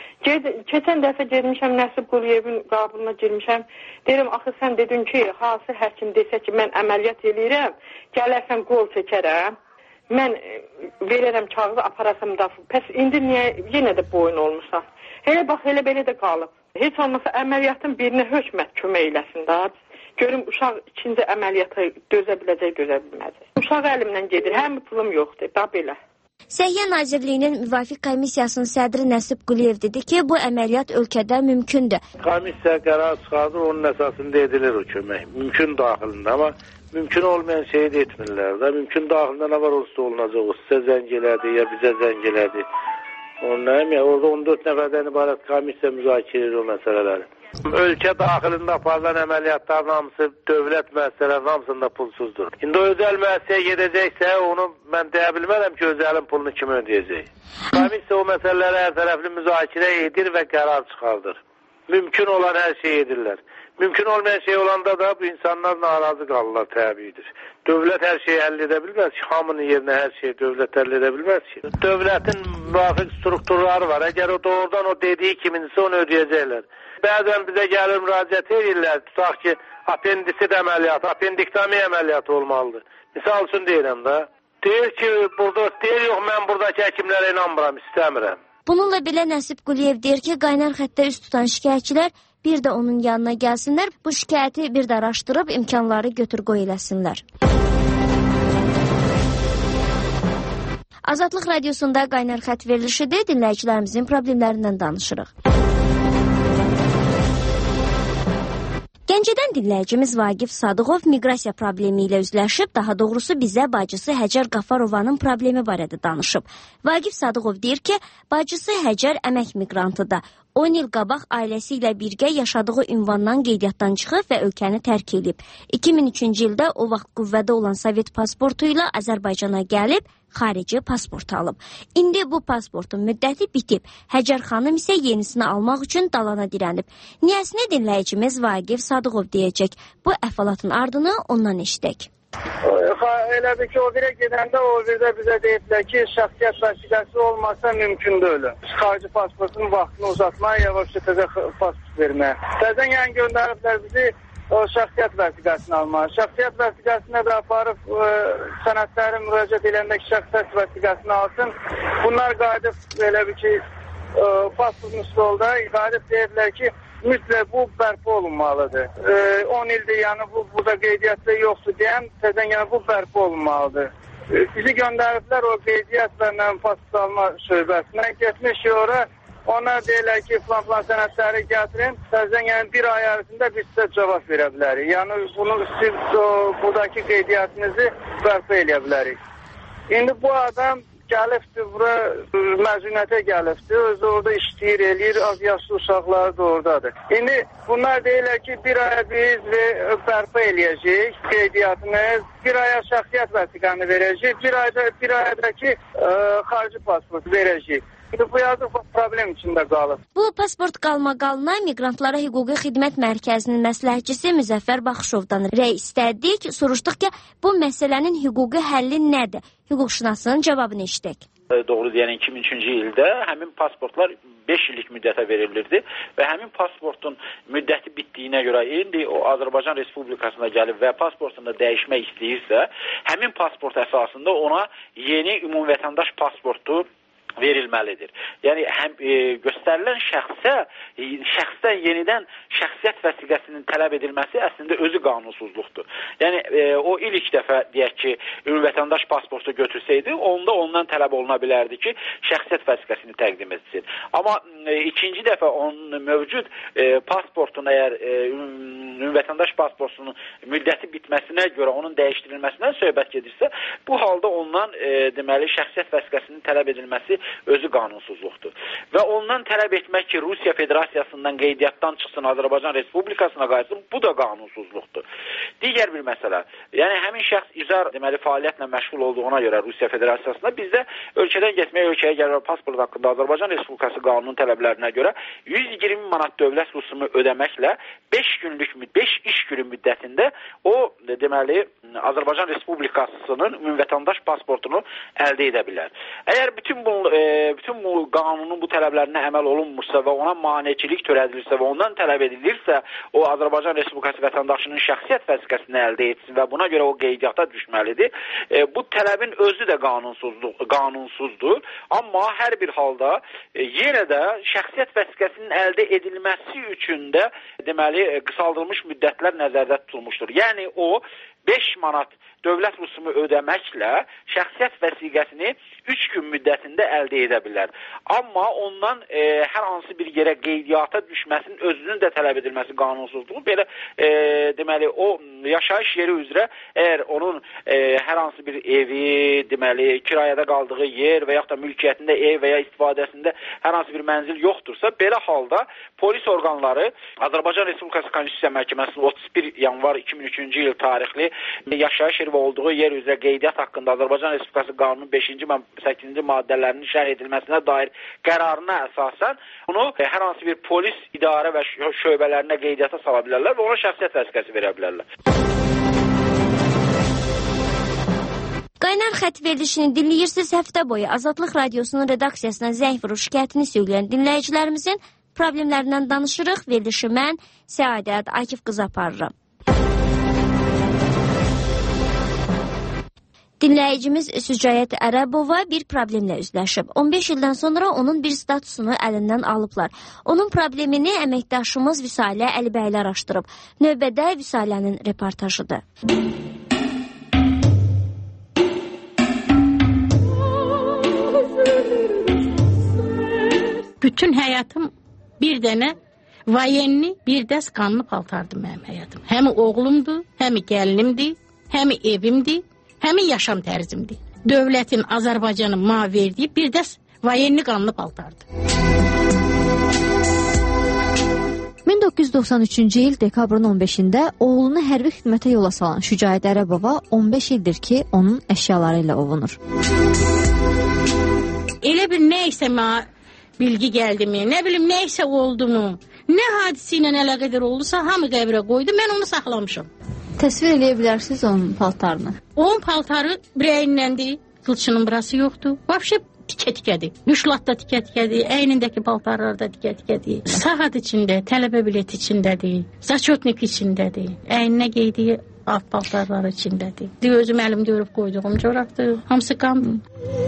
Keçən dəfə girmişəm, Nəsib Quliyevin qabuluna girmişəm. Deyirəm, axı sən dedin ki, hansı həkim desə ki, mən əməliyyat eləyirəm, gələrsən qol çəkərəm. Mən verərəm kağızı, aparasam da. Pəs indi niyə yenə də boyun olmuşsan? Elə bax, elə belə də qalıb. Heç olmasa əməliyyatın birinə hökmət kömək eləsin da. Görüm, uşaq ikinci əməliyyata dözə biləcək, dözə bilməyəcək. Uşaq əlimdən gedir, həm pulum yoxdur, da belə. Səhiyyə Nazirliyinin müvafiq komissiyasının sədri Nəsib Quliyev dedi ki, bu əməliyyat ölkədə mümkündür. Komissiya qərar çıxardır, onun əsasında edilir o kömək. Mümkün daxilində, amma mümkün olmayan şeyi də etmirlər də. Mümkün daxilində nə var olsa olunacaq, o sizə zəng elədi, ya bizə zəng elədi. Orada 14 nəfərdən ibarət komissiya müzakirə edir o məsələləri. Ölkə daxilində aparılan əməliyyatların hamısı dövlət müəssisələrinin hamısında pulsuzdur. İndi özəl müəssisəyə gedəcəksə, onu mən deyə bilmərəm ki, özəlin pulunu kim ödəyəcək. Komissiya o məsələləri hər tərəfli müzakirə edir və qərar çıxardır. Mümkün olan hər şey edirlər. Mümkün olmayan şey olanda da bu insanlar narazı qalırlar, təbiidir. Dövlət hər şeyi həll edə bilməz ki, hamının yerinə hər şeyi dövlət həll edə bilməz ki. Dövlətin müvafiq strukturları var. Əgər o doğrudan o dediyi kiminsə onu ödəyəcəklər. Bəzən bizə gəlir müraciət edirlər, tutaq ki, apendisit əməliyyatı, appendiktomi əməliyyatı olmalıdır. Misal üçün deyirəm də. Deyir ki, yox, mən buradakı həkimlərə inanmıram, istəmirəm. Bununla belə Nəsib Quliyev deyir ki, qaynar xəttə üst tutan şikayətçilər bir də onun yanına gəlsinlər, bu şikayəti bir də araşdırıb imkanları götür-qoy eləsinlər. Azadlıq radiosunda qaynar xətt verilişidir, dinləyicilərimizin problemlərindən danışırıq. Gəncədən dinləyicimiz Vaqif Sadıqov miqrasiya problemi ilə üzləşib, daha doğrusu bizə bacısı Həcər Qafarovanın problemi barədə danışıb. Vaqif Sadıqov deyir ki, bacısı Həcər əmək migrantıdır. 10 il qabaq ailəsi ilə birgə yaşadığı ünvandan qeydiyyatdan çıxıb və ölkəni tərk edib. 2003-cü ildə o vaxt qüvvədə olan Sovet pasportu ilə Azərbaycana gəlib, xarici pasport alıb. İndi bu pasportun müddəti bitib. Həcər xanım isə yenisini almaq üçün dalana dirənib. Niyəsini dinləyicimiz Vaqif Sadıqov deyəcək. Bu əhvalatın ardını ondan eşidək. Elədir ki, o birə gedəndə o birdə bizə deyiblər ki, şəxsiyyət vəsiqəsi olmasa mümkün deyil. Xarici pasportun vaxtını uzatmaya, yavaşca təzə pasport verməyə. Təzən yəni göndəriblər bizi o şəxsiyyət vəsiqəsini almağa. Şəxsiyyət vəsiqəsinə də aparıb sənədləri müraciət edəndə ki, şəxsiyyət vəsiqəsini alsın. Bunlar qayıdıb elə bir ki, pasportun stolda qayıdıb deyiblər ki, mütləq bu bərpa olunmalıdır. 10 ildir, yəni burada qeydiyyatda yoxdur deyən, təzən yəni bu bərpa olunmalıdır. Bizi göndəriblər o qeydiyyat və pasport alma şöbəsinə. Getmiş ki, ora onlar deyirlər ki, falan sənədləri gətirin, təzən yəni bir ay ərzində biz sizə cavab verə bilərik. Yəni bunu siz buradakı qeydiyyatınızı bərpa eləyə bilərik. İndi bu adam gəlibdir, bura məzuniyyətə gəlibdir, özü orada işləyir, eləyir, az yaşlı uşaqları da oradadır. İndi bunlar deyirlər ki, bir aya biz bərpa eləyəcək qeydiyyatınız, bir aya şəxsiyyət vəsiqəni verəcək, bir ayadakı xarici pasport verəcək. Bu yazıq problem içində qalıb. Bu pasport qalmaqalına Miqrantlara Hüquqi Xidmət Mərkəzinin məsləhətçisi Müzəffər Baxışovdan rəy istədik. Soruşduq ki, bu məsələnin hüquqi həlli nədir? Hüquqşünasının cavabını eşitdik. Doğrudur, yəni 2003-cü ildə həmin pasportlar 5 illik müddətə verilirdi və həmin pasportun müddəti bitdiyinə görə indi o Azərbaycan Respublikasına gəlib və pasportunu dəyişmək istəyirsə, həmin pasport əsasında ona yeni ümumvətəndaş pasportu verilməlidir. Yəni göstərilən şəxsdən yenidən şəxsiyyət vəsiqəsinin tələb edilməsi əslində özü qanunsuzluqdur. Yəni o ilk dəfə deyək ki, ümumvətəndaş pasportu götürsəydi, onda ondan tələb oluna bilərdi ki, şəxsiyyət vəsiqəsini təqdim etsin. Amma ikinci dəfə onun mövcud pasportun əgər ümumvətəndaş pasportunun müddəti bitməsinə görə onun dəyişdirilməsindən söhbət gedirsə, bu halda ondan deməli şəxsiyyət vəsiqəsinin tələb edilməsi özü qanunsuzluqdur. Və ondan tələb etmək ki, Rusiya Federasiyasından qeydiyyatdan çıxsın, Azərbaycan Respublikasına qayıtsın, bu da qanunsuzluqdur. Digər bir məsələ, yəni həmin şəxs izar deməli fəaliyyətlə məşğul olduğuna görə Rusiya Federasiyasında bizdə ölkədən getməyə, ölkəyə gəlmə pasport haqqında Azərbaycan Respublikası qanunun tələblərinə görə 120 manat dövlət rüsumu ödəməklə 5 iş günü müddətində o deməli Azərbaycan Respublikasının ümumvətəndaş pasportunu əldə edə bilər. Əgər bütün bu qanunun bu tələblərinə əməl olunmursa və ona maneçilik törədilirsə və ondan tələb edilirsə, o Azərbaycan Respublikası vətəndaşının şəxsiyyət vəsiqəsini əldə etsin və buna görə o qeydiyyata düşməlidir. Bu tələbin özü də qanunsuzdur, amma hər bir halda yenə də şəxsiyyət vəsiqəsinin əldə edilməsi üçün də deməli qısaldılmış müddətlər nəzərdə tutulmuşdur. Yəni o 5 manat dövlət rüsumu ödəməklə şəxsiyyət vəsiqəsini 3 gün müddətində əldə edə bilər. Amma ondan hər hansı bir yerə qeydiyyata düşməsinin özünün də tələb edilməsi qanunsuzluğu. Belə deməli o yaşayış yeri üzrə əgər onun hər hansı bir evi, deməli kirayədə qaldığı yer və yaxud da mülkiyyətində ev və ya istifadəsində hər hansı bir mənzil yoxdursa, belə halda polis orqanları Azərbaycan Respublikası Konstitusiya Məhkəməsinin 31 yanvar 2003-cü il tarixli yaşayış yeri və olduğu yer üzrə qeydiyyat haqqında Azərbaycan Respublikası Qanunun 5-ci və 8-ci maddələrinin şərh edilməsinə dair qərarına əsasən bunu hər hansı bir polis idarə və şöbələrinə qeydiyyata sala bilərlər və ona şəxsiyyət vəsiqəsi verə bilərlər. Qaynar xətt verilişini dinləyirsiniz. Həftə boyu Azadlıq Radiosunun redaksiyasına zəng vurub şikayətini söyləyən dinləyicilərimizin problemlərindən danışırıq. Verilişi mən Səadət Akif qız aparıram. Dinləyicimiz Sücayət Ərəbova bir problemlə üzləşib. 15 ildən sonra onun bir statusunu əlindən alıblar. Onun problemini əməkdaşımız Vüsalə Əlibəyli araşdırıb. Növbədə Vüsalənin reportajıdır. Bütün həyatım bir dənə vayenli, bir dəst qanlı paltardı mənim həyatım. Həmi oğlumdur, həmi gəlinimdir, həmi evimdir, həmi yaşam tərzimdir. Dövlətin Azərbaycanın mənə verdiyi bir dəst vayenli qanlı paltardı. 1993-cü il dekabrın 15-də oğlunu hərbi xidmətə yola salan Şücayət Ərəbova 15 ildir ki, onun əşyaları ilə ovunur. Elə bir nə isə mənə bilgi gəldi mi, nə bilim nə isə oldu mu, nə hadisə ilə əlaqədar oldusa hamı qəbrə qoydu, mən onu saxlamışam. Təsvir edə bilərsiniz onun paltarını? Onun paltarı birəyinləndir, qılçının burası yoxdur. Vəbşə tikə-tikədir. Müşlatda tikə-tikədir, əynindəki paltarlar da tikə-tikədir. Saat içində, tələbə bilet içindədir, zaçotnik içindədir, əyninə geydiyi alt paltarlar içindədir. Özüm əlimdə örüb qoyduğum corabdır, hamısı qandır.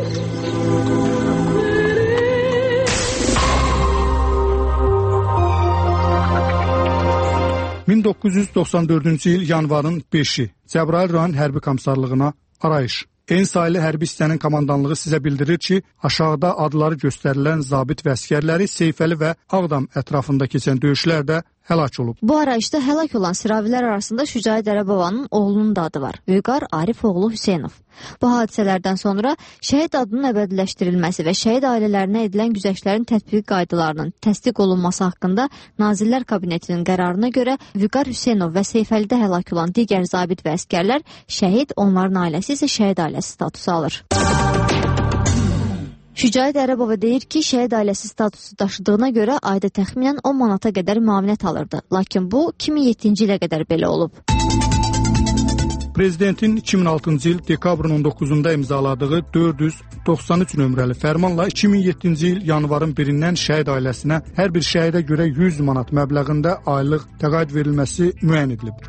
1994-cü il yanvarın 5-i Cəbrayıl rayon hərbi komissarlığına arayış. En sayılı hərbi hissənin komandanlığı sizə bildirir ki, aşağıda adları göstərilən zabit və əskərləri Seyfəli və Ağdam ətrafında keçən döyüşlərdə həlak olub. Bu arayışda həlak olan siravilər arasında Şücayət Ərəbovanın oğlunun da adı var. Vüqar Arif oğlu Hüseynov. Bu hadisələrdən sonra şəhid adının əbədiləşdirilməsi və şəhid ailələrinə edilən güzəştlərin tətbiq qaydalarının təsdiq olunması haqqında Nazirlər Kabinetinin qərarına görə Vüqar Hüseynov və Seyfəlidə həlak olan digər zabit və əskərlər şəhid, onların ailəsi isə şəhid ailəsi statusu alır. Şücayət Ərəbova deyir ki, şəhid ailəsi statusu daşıdığına görə ayda təxminən 10 manata qədər müavinət alırdı. Lakin bu 2007-ci ilə qədər belə olub. Prezidentin 2006-cı il dekabrın 19-da imzaladığı 493 nömrəli fərmanla 2007-ci il yanvarın 1-dən şəhid ailəsinə hər bir şəhidə görə 100 manat məbləğində aylıq təqaüd verilməsi müəyyən edilib.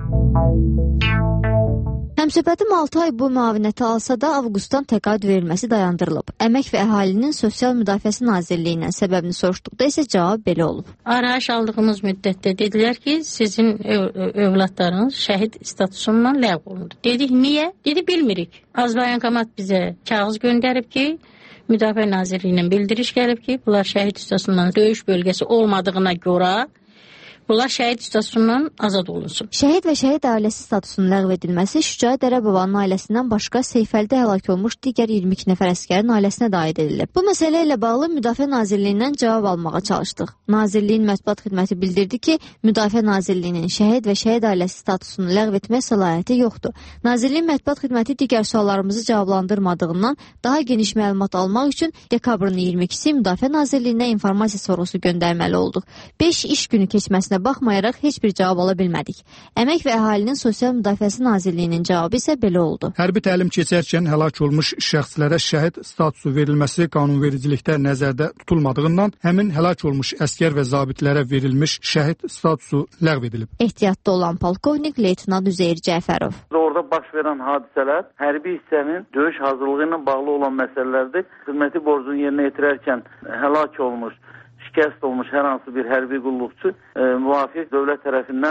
Həmsöhbətim 6 ay bu müavinəti alsa da avqustdan təqaüd verilməsi dayandırılıb. Əmək və Əhalinin Sosial Müdafiəsi Nazirliyindən səbəbini soruşduqda isə cavab belə olub. Arayış aldığımız müddətdə dedilər ki, sizin övladlarınız şəhid statusundan ləğv olundu. Dedik, niyə? Dedi, bilmirik. Azərbaycan bizə kağız göndərib ki, Müdafiə Nazirliyindən bildiriş gəlib ki, bunlar şəhid statusundan döyüş bölgəsi olmadığına görə bunlar şəhid statusundan azad olunsun. Şəhid və şəhid ailəsi statusunun ləğv edilməsi Şücayət Ərəbovanın ailəsindən başqa Seyfəlidə həlak olmuş digər 22 nəfər əskərin ailəsinə də aid edilib. Bu məsələ ilə bağlı Müdafiə Nazirliyindən cavab almağa çalışdıq. Nazirliyin mətbuat xidməti bildirdi ki, Müdafiə Nazirliyinin şəhid və şəhid ailəsi statusunu ləğv etmə səlahiyyəti yoxdur. Nazirliyin mətbuat xidməti digər suallarımızı cavablandırmadığından daha geniş məlumat almaq üçün dekabrın 22-si Müdafiə Nazirliyinə informasiya sorğusu göndərməli olduq. 5 iş günü keçməsinə baxmayaraq heç bir cavab ala bilmədik. Əmək və Əhalinin Sosial Müdafiəsi Nazirliyinin cavabı isə belə oldu. Hərbi təlim keçərkən həlak olmuş şəxslərə şəhid statusu verilməsi qanunvericilikdə nəzərdə tutulmadığından həmin həlak olmuş əskər və zabitlərə verilmiş şəhid statusu ləğv edilib. Ehtiyatda olan polkovnik Leytenant Üzeyir Cəfərov. Orada baş verən hadisələr hərbi hissənin döyüş hazırlığı ilə bağlı olan məsələlərdir. Xidməti borcunu yerinə yetirərkən həlak olmuş, şikəst olmuş hər hansı bir hərbi qulluqçu müvafiq dövlət tərəfindən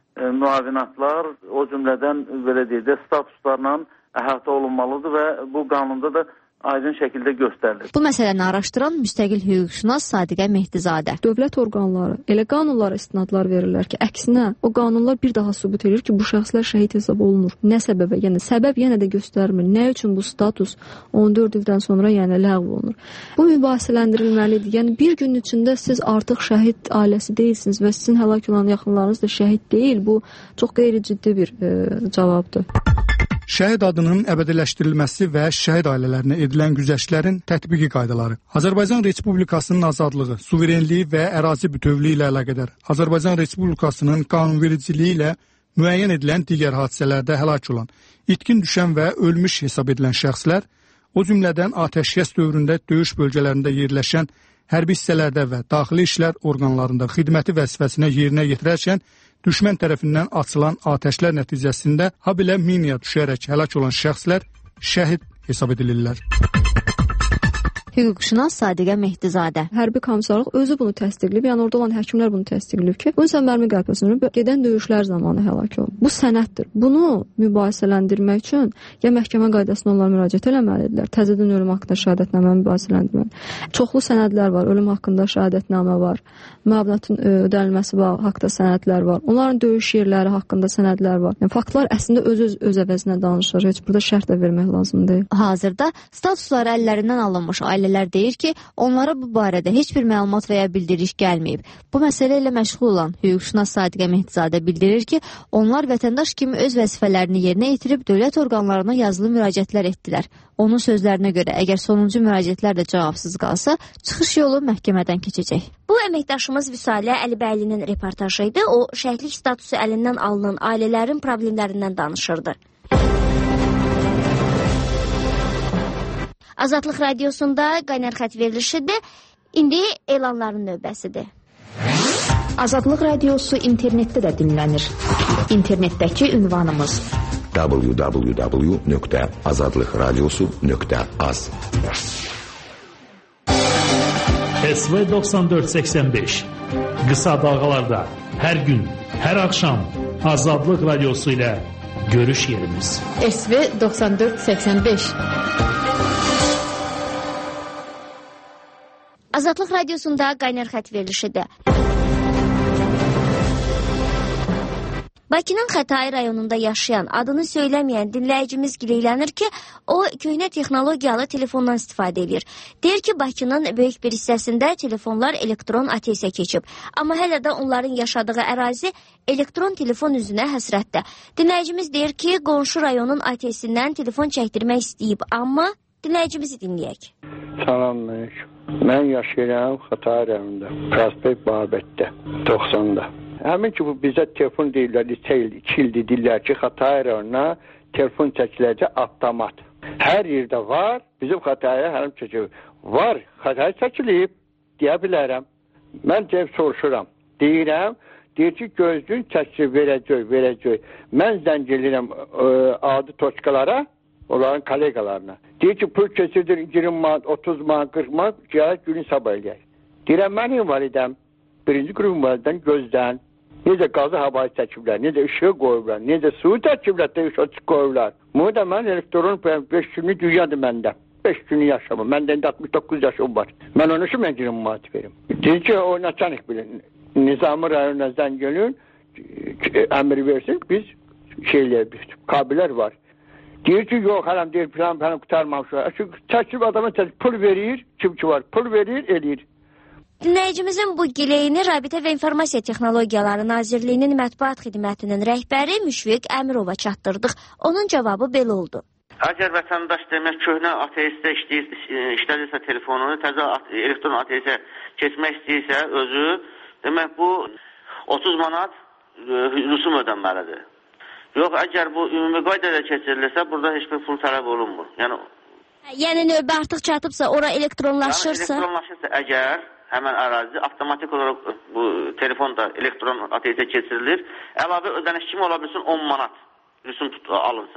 müavinatlar, o cümlədən belə deyək də statuslarla əhatə olunmalıdır və bu qanunda da aydın şəkildə göstərilir. Bu məsələni araşdıran müstəqil hüquqşünas Sadiqə Mehdizadə. Dövlət orqanları elə qanunlara istinadlar verirlər ki, əksinə o qanunlar bir daha sübut edir ki, bu şəxslər şəhid hesab olunur. Nə səbəbə? Yəni səbəb yenə də göstərmir. Nə üçün bu status 14 ildən sonra ləğv olunur? Bu mübahisələndirilməlidir. Yəni bir gün içində siz artıq şəhid ailəsi deyilsiniz və sizin həlak olan yaxınlarınız da şəhid deyil. Bu çox qeyri-ciddi bir cavabdır. Şəhid adının əbədiləşdirilməsi və şəhid ailələrinə edilən güzəştlərin tətbiqi qaydaları. Azərbaycan Respublikasının azadlığı, suverenliyi və ərazi bütövlüyü ilə əlaqədar Azərbaycan Respublikasının qanunvericiliyi ilə müəyyən edilən digər hadisələrdə həlak olan, itkin düşən və ölmüş hesab edilən şəxslər, o cümlədən atəşkəs dövründə döyüş bölgələrində yerləşən hərbi hissələrdə və daxili işlər orqanlarında xidməti vəzifəsinə yerinə yetirərkən düşmən tərəfindən açılan atəşlər nəticəsində habelə minaya düşərək həlak olan şəxslər şəhid hesab edilirlər. Hüquqşünas Sadiqə Mehdizadə. Hərbi komissarlıq özü bunu təsdiqləyib, yəni orada olan həkimlər bunu təsdiqləyib ki, bu insan mərmi qəlpəsinə gedən döyüşlər zamanı həlak olub. Bu sənəddir. Bunu mübahisələndirmək üçün ya məhkəmə qaydasına onlar müraciət etməlidirlər. Təzədən ölüm haqqında şəhadətnamə mübahisələndirmək. Çoxlu sənədlər var. Ölüm haqqında şəhadətnamə var. Müavinatın ödənilməsi haqqında sənədlər var. Onların döyüş yerləri haqqında sənədlər var. Yəni faktlar əslində öz əvəzinə danışır. Heç burada şərh də vermək lazım deyil. Hazırda statusları əllərindən alınmış ailələr deyir ki, onlara bu barədə heç bir məlumat və ya bildiriş gəlməyib. Bu məsələ ilə məşğul olan hüquqşünas Sadiqə Mehdizadə bildirir ki, onlar vətəndaş kimi öz vəzifələrini yerinə yetirib dövlət orqanlarına yazılı müraciətlər etdilər. Onun sözlərinə görə, əgər sonuncu müraciətlər də cavabsız qalsa, çıxış yolu məhkəmədən keçəcək. Bu əməkdaşımız Vüsalə Əlibəylinin reportajı idi. O, şəhidlik statusu əlindən alınan ailələrin problemlərindən danışırdı. Azadlıq Radiosunda Qaynar xətt verilişidir. İndi elanların növbəsidir. Azadlıq Radiosu internetdə də dinlənir. İnternetdəki ünvanımız www.azadlıqradiosu.az SV 9485 Qısa dalğalarda hər gün, hər axşam Azadlıq Radiosu ilə görüş yerimiz. SV 9485 Azadlıq Radiosunda Qaynar xətt verilişidir. Bakının Xətai rayonunda yaşayan, adını söyləməyən dinləyicimiz gileylənir ki, o köhnə texnologiyalı telefondan istifadə edir. Deyir ki, Bakının böyük bir hissəsində telefonlar elektron ATS-ə keçib. Amma hələ də onların yaşadığı ərazi elektron telefon üzünə həsrətdə. Dinləyicimiz deyir ki, qonşu rayonun ATS-indən telefon çəkdirmək istəyib, amma dinləyicimizi dinləyək. Salamlayın. Mən yaşayıram Xətai rayonunda, Prospekt Babətdə, 90-da. Həmin ki, bu bizə telefon deyirlər, 2 ildir deyirlər ki, Xətai rayonuna telefon çəkiləcək avtomat. Hər yerdə var, bizim Xətaiyə həlim çəkilib. Var, Xətai çəkilib, deyə bilərəm. Mən deyib soruşuram, deyirəm, deyir ki, gözlüyün çəkilib, verəcək. Mən zəng edirəm adi toçkalara, onların kollegalarına. Deyir ki, pul keçirdir 20 manat, 30 manat, 40 manat, gələk günün sabah eləyək. Deyirəm, mənim validəm, birinci qrup validəm gözdən, necə qazı havayı çəkiblər, necə ışığı qoyublar, necə suyu çəkiblər, ışığı qoyublar. Bunu da mən elektron 5 günlük dünyadır məndə. 5 günlük yaşamım. Məndə 69 yaşım var. Mən onun üçün mən 20 manat verim. Deyir ki, o naçanik bilin. Nizami rayonuna zəng gəlin, əmr versin, biz kabilər var. Deyir ki, yox, hələm deyir, falan qutarmamışlar. Çəkib adama pul verir, kim ki var, pul verir, eləyir. Dinləyicimizin bu gileyini Rabitə və İnformasiya Texnologiyaları Nazirliyinin mətbuat xidmətinin rəhbəri Müşfiq Əmirova çatdırdıq. Onun cavabı belə oldu. Əgər vətəndaş demək köhnə ATS-də işlədirsə telefonunu, təzə elektron ATS-ə keçmək istəyirsə özü, demək bu 30 manat rüsum ödənməlidir. Yox, əgər bu ümumi qaydada keçirilirsə, burada heç bir pul tələb olunmur. Yəni növbə artıq çatıbsa, ora elektronlaşırsa? Elektronlaşırsa əgər həmən ərazi avtomatik olaraq bu telefonda elektron ATS-ə keçirilir. Əlavə ödəniş kimi ola bilsin 10 manat rüsum alınsın.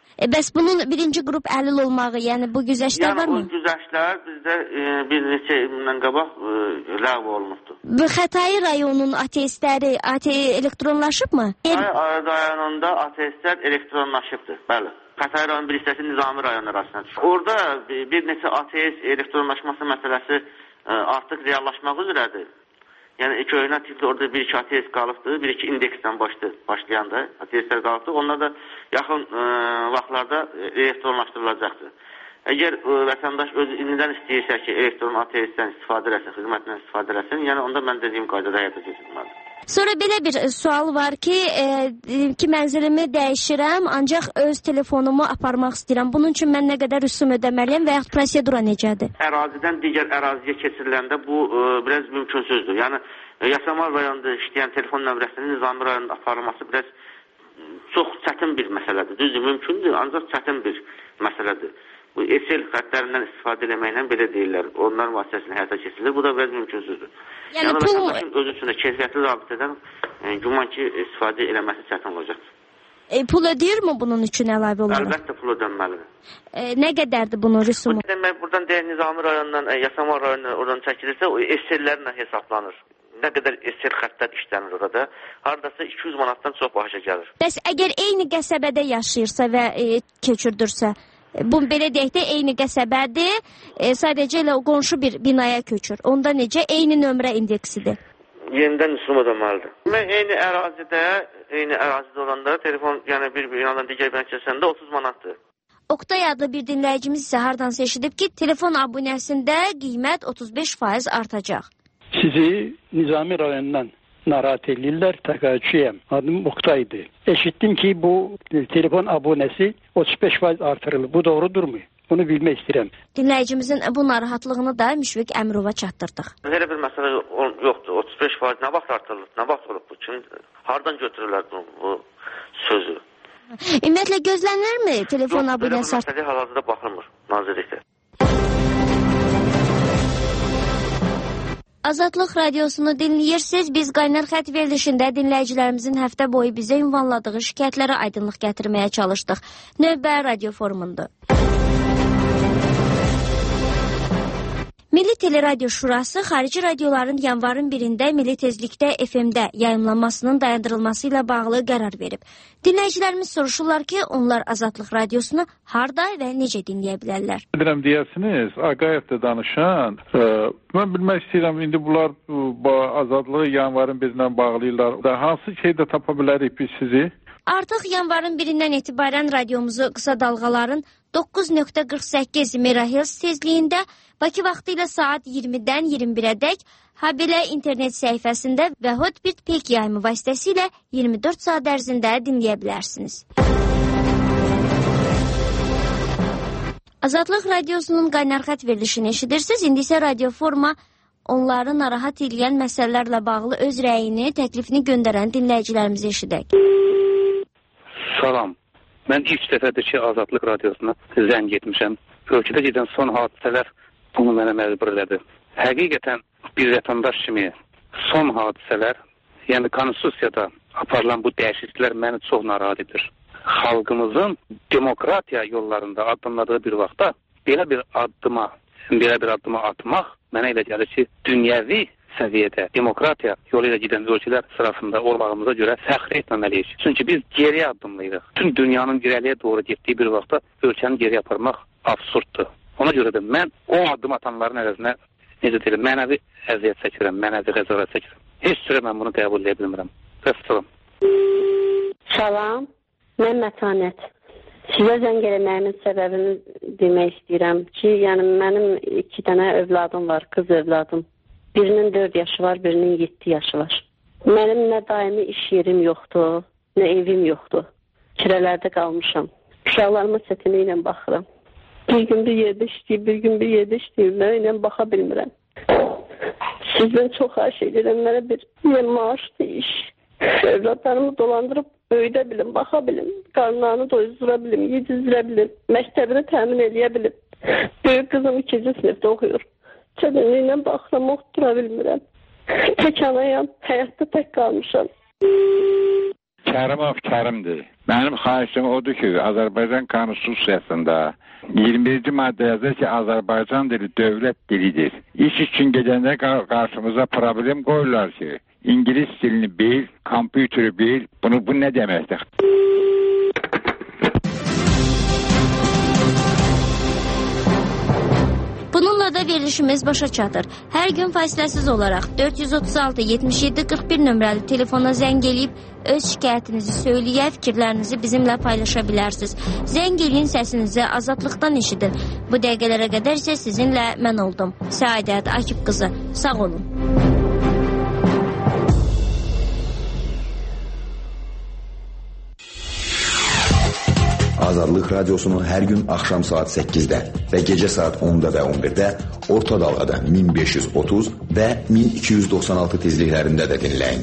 Bəs bunun birinci qrup əlil olmağı, yəni bu güzəştlər varmı? Yəni o güzəştlər bizdə bir neçə ildən qabaq ləğv olunubdur. Bu Xətai rayonunun ateistləri elektronlaşıbmı? Xətai rayonunda ateistlər elektronlaşıbdır, bəli. Xətai rayon bir hissəsi Nizami rayon arasında düşür. Orada bir neçə ateist elektronlaşması məsələsi artıq reallaşmaq üzrədir. Yəni köhnə tipdə orada bir-iki ateist qalıbdır, bir-iki indeksdən başlayanda ateistlər qalıbdır. Onlar da yaxın vaxtlarda elektronlaşdırılacaqdır. Əgər vətəndaş özü indidən istəyirsə ki, elektron ateistdən istifadə eləsin, xidmətindən istifadə eləsin, yəni onda mən dediyim qaydada həyata keçirilməlidir. Sonra belə bir sual var ki, mənzilimi dəyişirəm, ancaq öz telefonumu aparmaq istəyirəm. Bunun üçün mən nə qədər rüsum ödəməliyəm və yaxud prosedura necədir? Ərazidən digər əraziyə keçiriləndə bu biraz mümkünsüzdür. Yəni, Yasamal rayonunda işləyən telefon nömrəsinin Nizami rayonunda aparılması biraz çox çətin bir məsələdir. Düzdür, mümkündür, ancaq çətin bir məsələdir. Bu SL xətlərindən istifadə eləməklə belə deyirlər. Onlar vasitəsilə həyata keçirilir. Bu da biraz mümkünsüzdür. Yəni vətəndaşın özü üçün keyfiyyətli rabitədən güman ki, istifadə eləməsi çətin olacaqdır. Pul ödəyirmi bunun üçün əlavə olaraq? Əlbəttə pul ödənməlidir. Nə qədərdir bunun rüsumu? Demək, buradan deyək Nizami rayonundan, Yasamal rayonundan oradan çəkilirsə, o SL-lərlə hesablanır. Nə qədər SL xətlər işlənir orada. Haradasa 200 manatdan çox başa gəlir. Bəs əgər eyni qəsəbədə yaşayırsa və köçürdürsə, bu belə deyək də eyni qəsəbədir, sadəcə elə qonşu bir binaya köçür. Onda necə? Eyni nömrə indeksidir. Yenidən rüsum ödəməlidir. Eyni ərazidə olanda telefon, yəni bir binadan digər binaya keçəndə 30 manatdır. Oktay adlı bir dinləyicimiz isə hardansa eşidib ki, telefon abunəsində qiymət 35% artacaq. Sizi Nizami rayonundan narahat edirlər, təqaüdçüyəm. Adım Oktay'dı. Eşitdim ki, bu telefon abonəsi 35% artırılır. Bu doğrudurmu? Bunu bilmək istəyirəm. Dinləyicimizin bu narahatlığını da Müşfiq Əmirova çatdırdıq. Elə bir məsələ yoxdur. 35% nə vaxt artırılır? Nə vaxt olub bu? Hardan götürürlər bu sözü? Ümumiyyətlə gözlənilirmi telefon abunəsi? Yox, belə bir məsələ hal-hazırda baxılmır nazirlikdə. Azadlıq radiosunu dinləyirsiniz. Biz qaynar xətt verilişində dinləyicilərimizin həftə boyu bizə ünvanladığı şikayətlərə aydınlıq gətirməyə çalışdıq. Növbə radio forumundur. Milli Teleradio Şurası xarici radioların yanvarın 1-də milli tezlikdə FM-də yayımlanmasının dayandırılması ilə bağlı qərar verib. Dinləyicilərimiz soruşurlar ki, onlar Azadlıq radiosunu harda və necə dinləyə bilərlər? Bilirəm deyərsiniz, Ağayev də danışan. Mən bilmək istəyirəm, indi bunlar Azadlığı yanvarın 1-dən bağlayırlar. Hansı şeydə tapa bilərik biz sizi? Artıq yanvarın 1-dən etibarən radiomuzu qısa dalğaların 9.48 MHz tezliyində, Bakı vaxtı ilə saat 20-dən 21-ədək, habelə internet səhifəsində və Hotbit Pek yayımı vasitəsilə 24 saat ərzində dinləyə bilərsiniz. Azadlıq radiosunun qaynar xətt verilişini eşidirsiniz. İndi isə radio forma onları narahat edən məsələlərlə bağlı öz rəyini, təklifini göndərən dinləyicilərimizi eşidək. Salam. Mən ilk dəfədir ki, Azadlıq radiosuna zəng etmişəm. Ölkədə gedən son hadisələr bunu mənə məcbur elədi. Həqiqətən bir vətəndaş kimi son hadisələr, yəni konstitusiyada aparılan bu dəyişikliklər məni çox narahat edir. Xalqımızın demokratiya yollarında addımladığı bir vaxtda belə bir addıma atmaq mənə elə gəlir ki, dünyəvi səviyyədə demokratiya yolu ilə gedən ölkələr sırasında olmağımıza görə fəxr etməməliyik. Çünki biz geriyə addımlayırıq. Tüm dünyanın irəliyə doğru getdiyi bir vaxtda ölkəni geriyə aparmaq absurddur. Ona görə də mən o addım atanların əvəzinə necə deyirəm, mənəvi əziyyət çəkirəm, mənəvi qəzavət çəkirəm. Heç sürə mən bunu qəbul edə bilmirəm. Rəfsalam. Salam, mən Mətanət. Sizə zəng eləməyimin səbəbini demək istəyirəm ki, yəni mənim 2 dənə övladım var, qız övladım. Birinin 4 yaşı var, birinin 7 yaşı var. Mənim nə daimi iş yerim yoxdur, nə evim yoxdur. Kirələrdə qalmışam. Uşaqlarıma çətinə ilə baxıram. Bir gün bir yerdə işləyib, bir gün bir yerdə işləyirlər, ilə baxa bilmirəm. Sizdən çox xahiş edirəm, mənə bir maaşlı iş. Övladlarımı dolandırıb böyüdə bilim, baxa bilim, qarnlarını doyuzdura bilim, yedizdirə bilim, məktəbini təmin eləyə bilim. Böyük qızım 2-ci sinifdə oxuyur. Çətinliklə baxıram, oxutura bilmirəm. Tək anayam, həyatda tək qalmışam. Kərimov Kərimdir. Mənim xahişim odur ki, Azərbaycan Konstitusiyasında 21-ci maddə yazır ki, Azərbaycan dili dövlət dilidir. İş üçün gedəndə qarşımıza problem qoyurlar ki, İngilis dilini bil, kompüteri bil. Bu nə deməkdir? Bununla da verilişimiz başa çatır. Hər gün fasiləsiz olaraq 436-77-41 nömrəli telefona zəng eləyib öz şikayətinizi söyləyə, fikirlərinizi bizimlə paylaşa bilərsiniz. Zəng eləyin, səsinizi azadlıqdan eşidin. Bu dəqiqələrə qədər isə sizinlə mən oldum. Səadət Akif qızı. Sağ olun. Azadlıq Radiosunu hər gün axşam saat 8-də və gecə saat 10-da və 11-də orta dalğada 1530 və 1296 tezliklərində də dinləyin.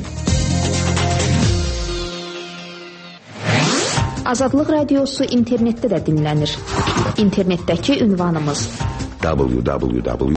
Azadlıq Radiosu internetdə də dinlənir. İnternetdəki ünvanımız www